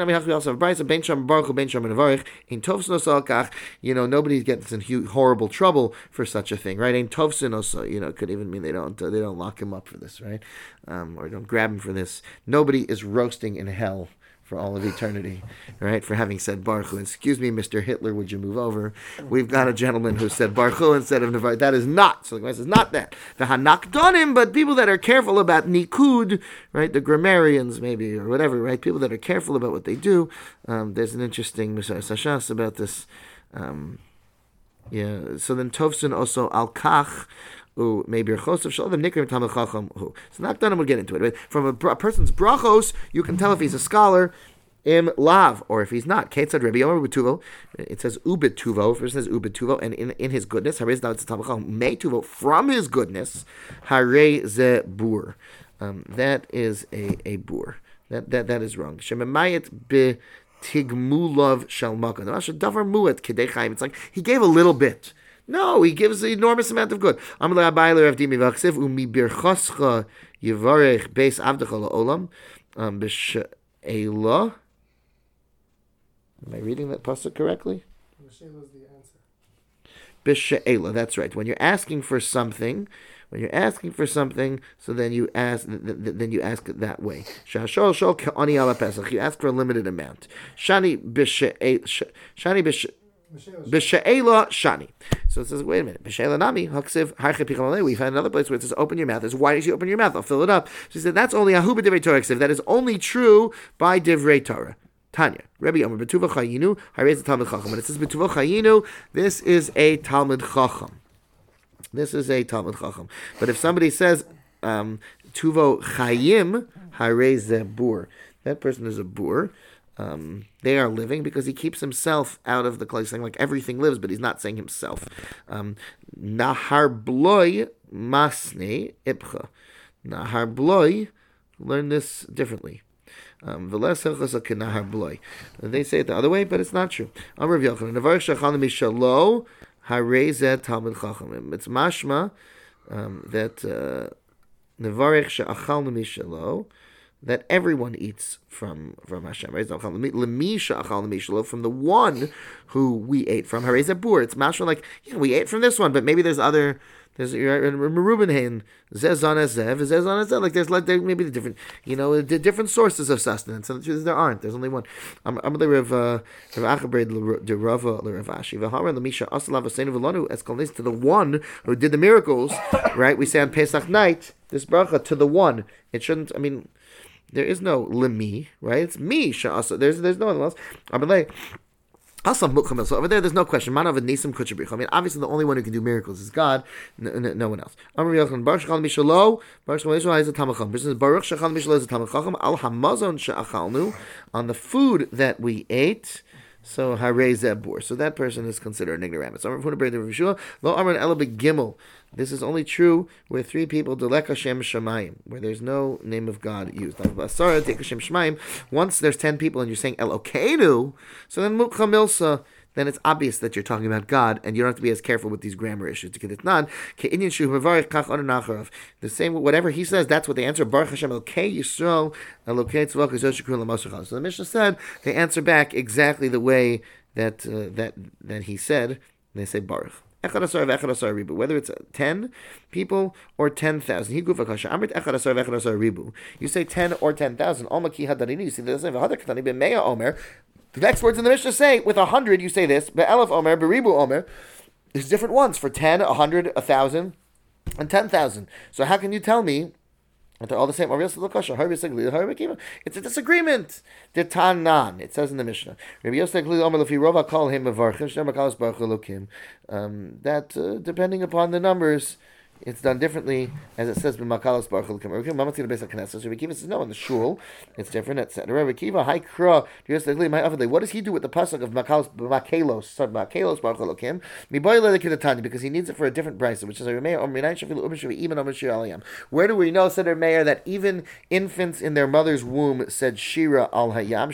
know, nobody gets in horrible trouble for such a thing, right? Ain't tovsin also, you know, it could even mean they don't they don't lock him up for this, right? Um, or don't grab him for this. Nobody is roasting in hell for all of eternity, right? For having said Baruch Hu. Excuse me, Mister Hitler, would you move over? We've got a gentleman who said Baruch Hu instead of Nevar. That is not. So the Gemara says not that. The Hanakdonim, but people that are careful about Nikud, right? The grammarians maybe or whatever, right? People that are careful about what they do. Um, there's an interesting Sashas about this. Um, yeah. So then Tovsin also al kach. Ooh, maybe Chosef Shalom Nikrim Talmid Chacham. So not done. We'll get into it. Right? From a, a person's brachos, you can tell if he's a scholar, im lav, or if he's not. Ketzad Rabbi Yomer Betuvo. It says Ubetuvo. If it says Ubetuvo, and in, in his goodness, Harei now it's Talmid Chacham. Metuvo, from his goodness, Harei ze bur. Um, that is a a bur. That that that is wrong. Shemamayet be tigmulav shalmaka. Davar muet kedei chayim. It's like he gave a little bit. No, he gives an enormous amount of good. Amalei Abai Rav Dimi v'achsev umi birchoscha yivarech beis avdecha la'olam b'she'ela. Am I reading that pasuk correctly? B'she'ela is the answer. B'she'ela, that's right. When you're asking for something, when you're asking for something, so then you ask, then you ask it that way. Shashol shol k'ani ala pesach. You ask for a limited amount. Shani b'she'ela. Shani b'she. B'she'ela shani. So it says, wait a minute. B'she'ela nami haksiv harche pichamalei. We find another place where it says, open your mouth. It's why did you open your mouth? I'll fill it up. So he said, that's only ahu b'divrei Torah. That is only true by divrei Torah. Tanya, Rabbi Omer, B'tuva Chayinu, Harei Talmud Chacham. When it says B'tuva Chayinu, this is a Talmud Chacham. This is a Talmud Chacham. But if somebody says um, Tuvo Chayim, Harei Zebur, that person is a bur. Um, they are living because he keeps himself out of the clay, saying like everything lives, but he's not saying himself. Um, Nahar Bloy Masne Ibcha. Nahar Bloy, learn this differently. Um, they say it the other way, but it's not true. It's mashma um, that uh, that everyone eats from from Hashem. From the one who we ate from. It's mashma like, yeah, we ate from this one, but maybe there's other. There's Merubenhain, Zezon Ezev, Zezon Ezev. Like there's like there maybe the different, you know, the different sources of sustenance. And the truth is there aren't. There's only one. I'm I'm the Rav Rav Achabred the Rava the Rav Ashi V'Hamar L'Misha Asalav Aseinu V'Lanu Eskalnis to the one who did the miracles. Right? We say on Pesach night this bracha to the one. It shouldn't. I mean, there is no lemi. Right? It's me Sha'asa. There's there's no one else. Amalei. Also, so over there, there's no question. I mean, obviously, the only one who can do miracles is God, no, no, no one else. Baruch on the food that we ate. So harei zebur. So that person is considered an ignoramus. This is only true where three people delek Hashem Shamayim, where there's no name of God used. Once there's ten people and you're saying Elokeinu, so then mukha milsa, then it's obvious that you're talking about God, and you don't have to be as careful with these grammar issues. To get it not the same, whatever he says, that's what they answer. Baruch Hashem Elokei Yisrael Elokei Tzvach Yisrael L'Moshe. So the Mishnah said they answer back exactly the way that uh, that that he said. They say Baruch. Whether it's ten people or ten thousand. You say ten or ten thousand. You see this. The next words in the Mishnah say, with a hundred you say this, Be'elef Omer, Beribu Omer. There's different ones for ten, a hundred, a thousand, and ten thousand. So how can you tell me that they're all the same? It's a disagreement. Tanan. It says in the Mishnah. Um, that uh, depending upon the numbers, it's done differently, as it says, B'makalos Baruch Elokim. Rabbi Akiva says, no, in the shul, it's different, et cetera. Rabbi Akiva, Hai Kra, what does he do with the pasuk of Makalos, B'makelos, sorry, B'makelos Baruch Elokim? Because he needs it for a different price, which is, where do we know, said Rav Meir, that even infants in their mother's womb said Shira al Hayam,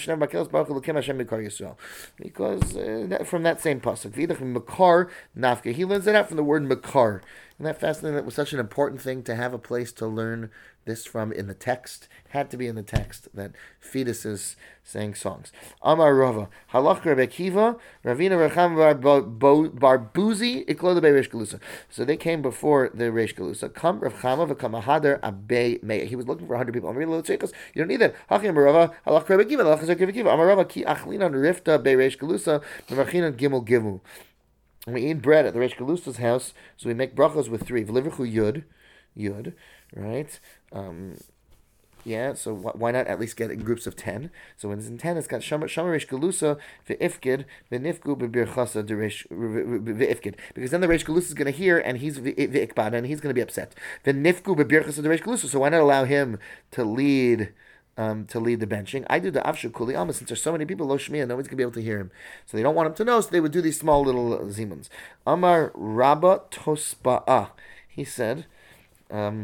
because uh, from that same pasuk, he learns it out from the word Makar. Isn't that fascinating? That was such an important thing to have a place to learn this from in the text. It had to be in the text that fetuses sang songs. Amar Rava, Halach Rabbi Akiva, Ravina Racham Bar Buzi, Iklo Reish Galusa. So they came before the Reish Galusa. Kam Rav Chama v'Kam Hadar Abei Meir. He was looking for a hundred people. Amar Rava, you don't need that. Hachim Rava, Halach Rabbi Akiva, Halach Rabbi Akiva. Amar Rava Ki Achlinan Rifta Bei Reish Galusa, Mevachinan Gimel Gimel. And we eat bread at the Reish Galusa's house, so we make brachos with three. V'livrchu yud, yud, right? Um, yeah, so wh- why not at least get it in groups of ten? So when it's in ten, it's got Shama Reish Galusa, v'ifkid, v'nifku b'birchasa v'ifkid. Because then the Reish Galusa is going to hear, and he's v'ikbad, and he's going to be upset. V'nifku b'birchasa Reish Galusa. So why not allow him to lead... Um, to lead the benching? I do the Avshu Kuli Alma, since there's so many people, Lo Shmiya, nobody's going to be able to hear him. So they don't want him to know, so they would do these small little uh, Zimans. Amar Rabba Tosba'a. He said, um,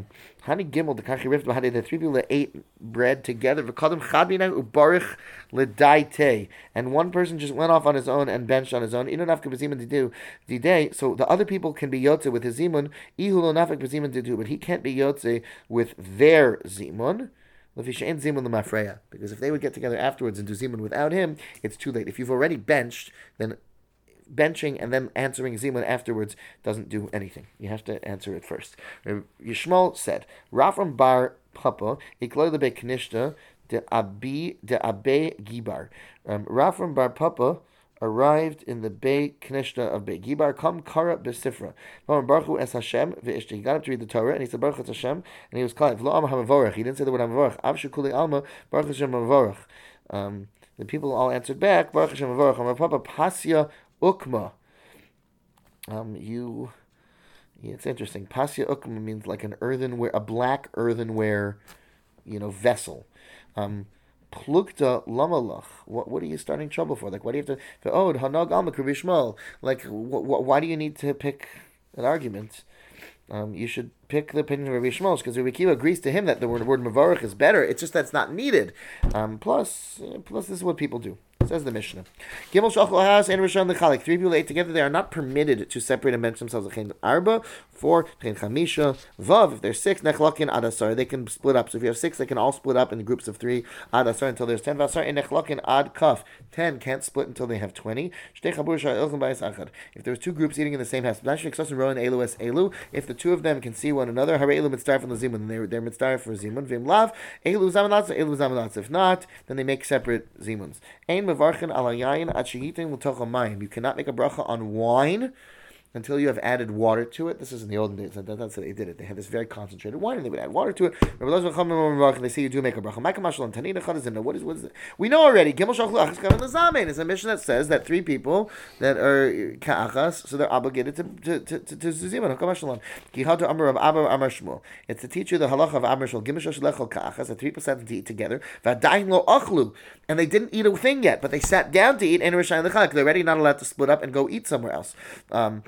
Hani Gimel, the Kachi Rift, the three people that ate bread together, V'kadam Chadmina Ubarich L'daite, and one person just went off on his own and benched on his own. Inunafka B'zimun Didu Didei, so the other people can be Yotze with his Zimun, Ihu Lo Nafik B'zimun Didu, but he can't be Yotze with their Zimun. Because if they would get together afterwards and do Zimun without him, it's too late. If you've already benched, then benching and then answering Zimun afterwards doesn't do anything. You have to answer it first. Yishmael said, Rafram bar Papa, Ikloy lebe Knishta, de Abi de Abe Gibar. Um, Rafram bar Papa arrived in the Bey Knishta of Bey Gibar, Kam Kara Besifra. Baruch es Hashem, Ve'ishti. He got up to read the Torah, and he said, Baruch es Hashem, and he was called, V'lo Amar HaMavorach. He didn't say the word HaMavorach. Avshu Kuli Alma, Baruch Hashem HaMavorach. Um, the people all answered back, Baruch Hashem HaMavorach. Amar Papa, Pasya Ukma. Um, you, yeah, it's interesting. Pasya Ukma means like an earthenware, a black earthenware, you know, vessel. Um, Plukta lamalach. What what are you starting trouble for? Like, why do you have to? Oh, hanag alma krivishmal. Like, wh- wh- why do you need to pick an argument? Um, you should pick the opinion of Rabbi Shmuel, because Rabbi Akiva agrees to him that the word, word mavarich is better. It's just that's not needed. Um, plus, uh, plus this is what people do. Says the Mishnah. Gimel shachol has and rishon lechalik. Three people ate together. They are not permitted to separate and bench themselves. Chen arba, four, chen chamisha, vav. If there's six, nechlakin adasar. They can split up. So if you have six, they can all split up in groups of three adasar until there's ten. Vasar and nechlakin ad kaf. Ten can't split until they have twenty. Shtei chabur shar ilchem bayis achad. If there's two groups eating in the same house, if the two of them can see one another, hare elu mitzvah from the zimun, they're they're mitzvah for zimun. Vim lav elu zamanatz elu zamanatz. If not, then they make separate zimuns. Ein mevarchen ala yayin ad sheyitin l'tocha mayim. You cannot make a bracha on wine until you have added water to it. This is in the olden days. That's how they did it. They had this very concentrated wine, and they would add water to it. They say you do make a bracha. What is what is it? We know already. It's a mission that says that three people that are ka'achas, so they're obligated to to to to, to zimun. It's to teach you the halacha of Amar Shmuel. Ka'achas, that three percent to eat together. And they didn't eat a thing yet, but they sat down to eat. And they're already not allowed to split up and go eat somewhere else. Um,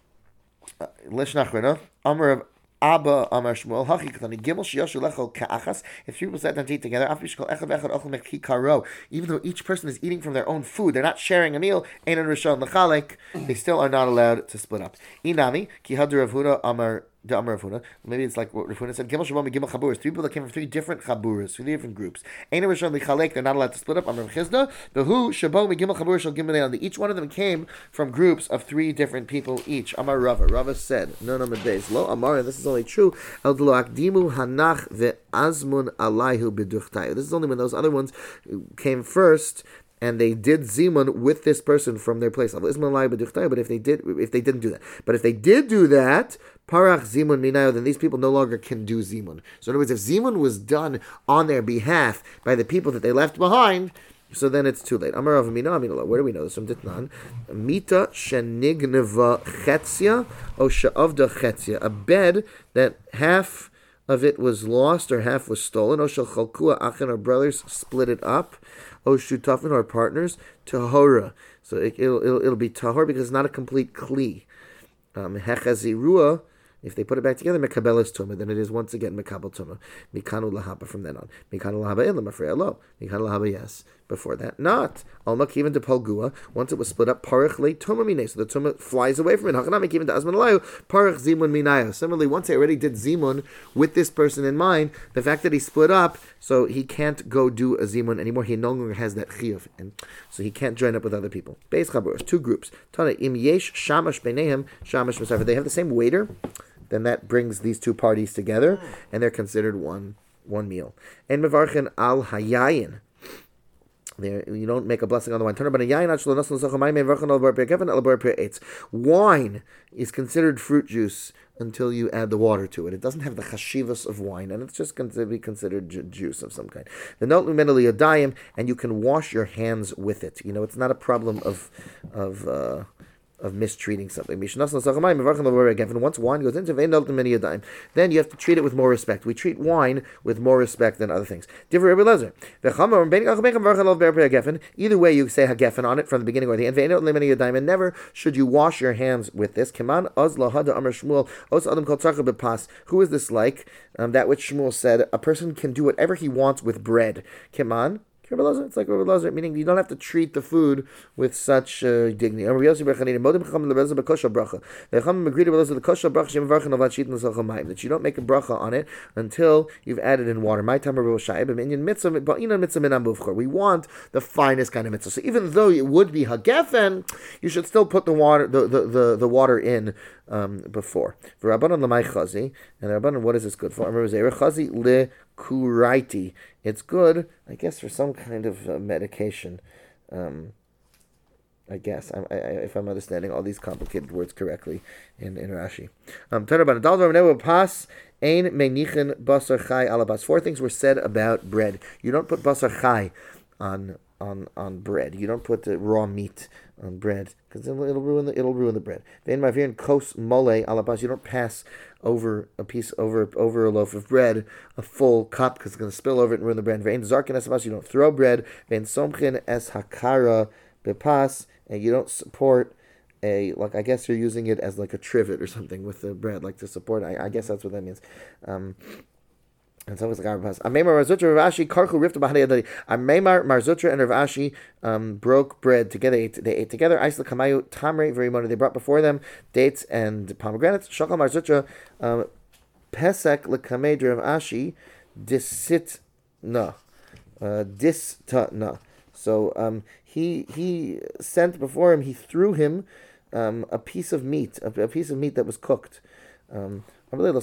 Lishnachrina, Amar of Abba Amar Shmuel, Hachikatani, Gimel Shiyoshu Lechol Ka'achas, if three people sat down to eat together, Afishkol Echad Echad Ochel Mekhi Karo, even though each person is eating from their own food, they're not sharing a meal, Einan Rishon Lechalek, they still are not allowed to split up. Inami, Ki Hadu Rav Huna Amar the Amar Rav Huna. Maybe it's like what Rav Huna said. Gimel Shabam Gimel Chaburas. Three people that came from three different chaburas, three different groups. Einan Rishon Lechalek. They're not allowed to split up. Amar Rav Chizda. The Hu Shabam Gimel Chaburas Shal Gimel Le'an. Each one of them came from groups of three different people each. Amar Rava. Rava said, no, no, Medbeis. Lo Amar. This is only true. El Dlo Akdimu Hanach ve'Azmun Alayhu B'Duchtayu. This is only when those other ones came first, and they did zimun with this person from their place. But if they did, if they didn't do that, but if they did do that, parach zimun minayo, then these people no longer can do zimun. So in other words, if zimun was done on their behalf by the people that they left behind, so then it's too late. Amar Rav Mina Aminallah. Where do we know this from? Ditnan. Mita shenigneva chetzia o she'avda chetzia. A bed that half of it was lost or half was stolen. O shel chalkua achen, or brothers split it up. O shutafin, or partners. Tahora. So it, it'll, it'll it'll be tahor because it's not a complete kli. Um, Hechazirua. If they put it back together, mekabelas tuma, then it is once again mekabel tuma. Mikanu lahaba from then on. Mikanu lahaba ilam afreya lo. Mikanu lahaba yes. Before that, not. Alma kiven to palgua. Once it was split up, parach le tuma minay. So the tuma flies away from it. Hakanami kiven to azman alayu. Parach zimun minaya. Similarly, once they already did zimun with this person in mind, the fact that he split up, so he can't go do a zimun anymore. He no longer has that chiyuv, and so he can't join up with other people. Beis chaburos, two groups. Tana im yesh shamash beinehem shamash masafar. They have the same waiter. Then that brings these two parties together, and they're considered one one meal. And mevarchen al hayayin. There, you don't make a blessing on the wine. Wine is considered fruit juice until you add the water to it. It doesn't have the chashivas of wine, and it's just going to be considered ju- juice of some kind. The note luminally adayim, and you can wash your hands with it. You know, it's not a problem of of. Uh, of mistreating something. And once wine goes into then you have to treat it with more respect. We treat wine with more respect than other things. Either way, you say hagefen on it from the beginning or the end. And never should you wash your hands with this. Who is this like? Um, that which Shmuel said, a person can do whatever he wants with bread. Kiman. It's like Rabbi Lazar, meaning you don't have to treat the food with such uh, dignity. That you don't make a bracha on it until you've added in water. We want the finest kind of mitzvah. So even though it would be hagefen, you should still put the water, the the, the, the water in um, before. And Rabbanan, what is this good for? Kuraiti. It's good, I guess, for some kind of uh, medication. Um, I guess, I, I, if I'm understanding all these complicated words correctly in, in Rashi. Um, Four things were said about bread. You don't put basar chai on on on bread. You don't put the raw meat on bread because it'll, it'll ruin the it'll ruin the bread. Then my kos mole alabas. You don't pass over a piece over over a loaf of bread a full cup because it's going to spill over it and ruin the bread. Vein zarkin es habas. You don't throw bread. Vein somchin es hakara bepas. And you don't support a like I guess you're using it as like a trivet or something with the bread like to support. I, I guess that's what that means. Um, And so it's like Arvas. Amemar Marzutra Rav Ashi Karchu Rifta Bahadei Adadi. Amemar Marzutra and Rav Ashi um, broke bread together. They ate, they ate together. Aisla Kamayu Tamre Verimona. They brought before them dates and pomegranates. Shakal Marzutra um, Pesek Lekamei Rav Ashi Disit Na uh, Dista Na. So um, he he sent before him. He threw him um, a piece of meat, a, a piece of meat that was cooked. Um, Did you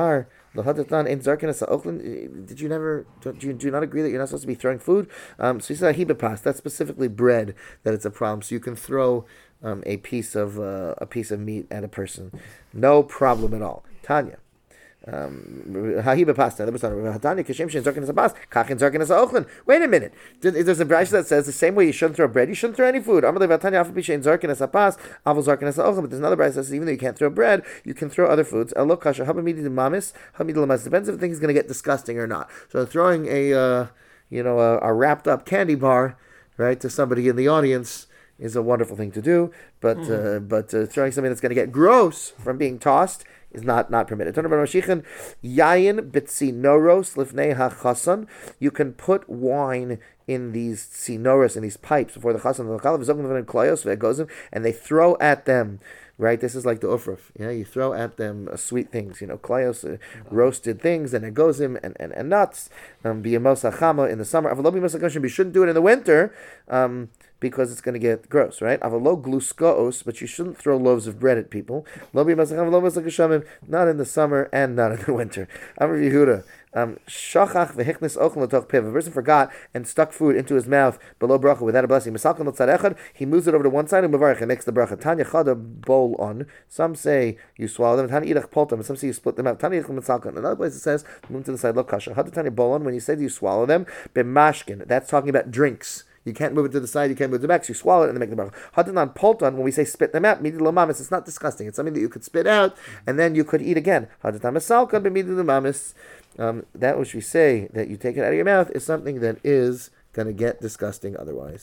never, do you, do you not agree that you're not supposed to be throwing food? Um, so he said, hibapas, that's specifically bread, that it's a problem. So you can throw um, a piece of uh, a piece of meat at a person. No problem at all. Tanya. Um, Wait a minute. There's a brayso that says the same way you shouldn't throw bread, you shouldn't throw any food. But there's another brayso that says even though you can't throw bread, you can throw other foods. Depends if the thing is going to get disgusting or not. So throwing a uh, you know a, a wrapped up candy bar right to somebody in the audience is a wonderful thing to do, but mm. uh, but uh, throwing something that's going to get gross from being tossed is not, not permitted. You can put wine in these tsinoros, in these pipes before the chasan, and they throw at them. Right, this is like the ufruf. Yeah, you throw at them uh, sweet things. You know, klayos, uh, roasted things, and egozim and, and, and nuts. Um, biyamos chama in the summer. We shouldn't do it in the winter. Um, because it's going to get gross, right? Avalo gluskos, but you shouldn't throw loaves of bread at people. Not in the summer and not in the winter. Amar Yehuda, shachach v'hichnis ochel l'toch piv. A person forgot and stuck food into his mouth below bracha without a blessing. Misalkan l'tzad echad, he moves it over to one side and mevarich and makes the bracha. Tanya chada bowl on. Some say you swallow them. Tanya idach poltam. And some say you split them out. Tanya idach misalkan. Another place it says move to the side lo kasha. Hada tanya bowl on. When you say you swallow them, b'mashkin. That's talking about drinks. You can't move it to the side, you can't move it to the back, so you swallow it and then make the bracha. Hatanan polton, when we say spit them out, midi lamamis, it's not disgusting. It's something that you could spit out and then you could eat again. Hatanan masalka b'midi lamamis. That which we say that you take it out of your mouth is something that is going to get disgusting otherwise.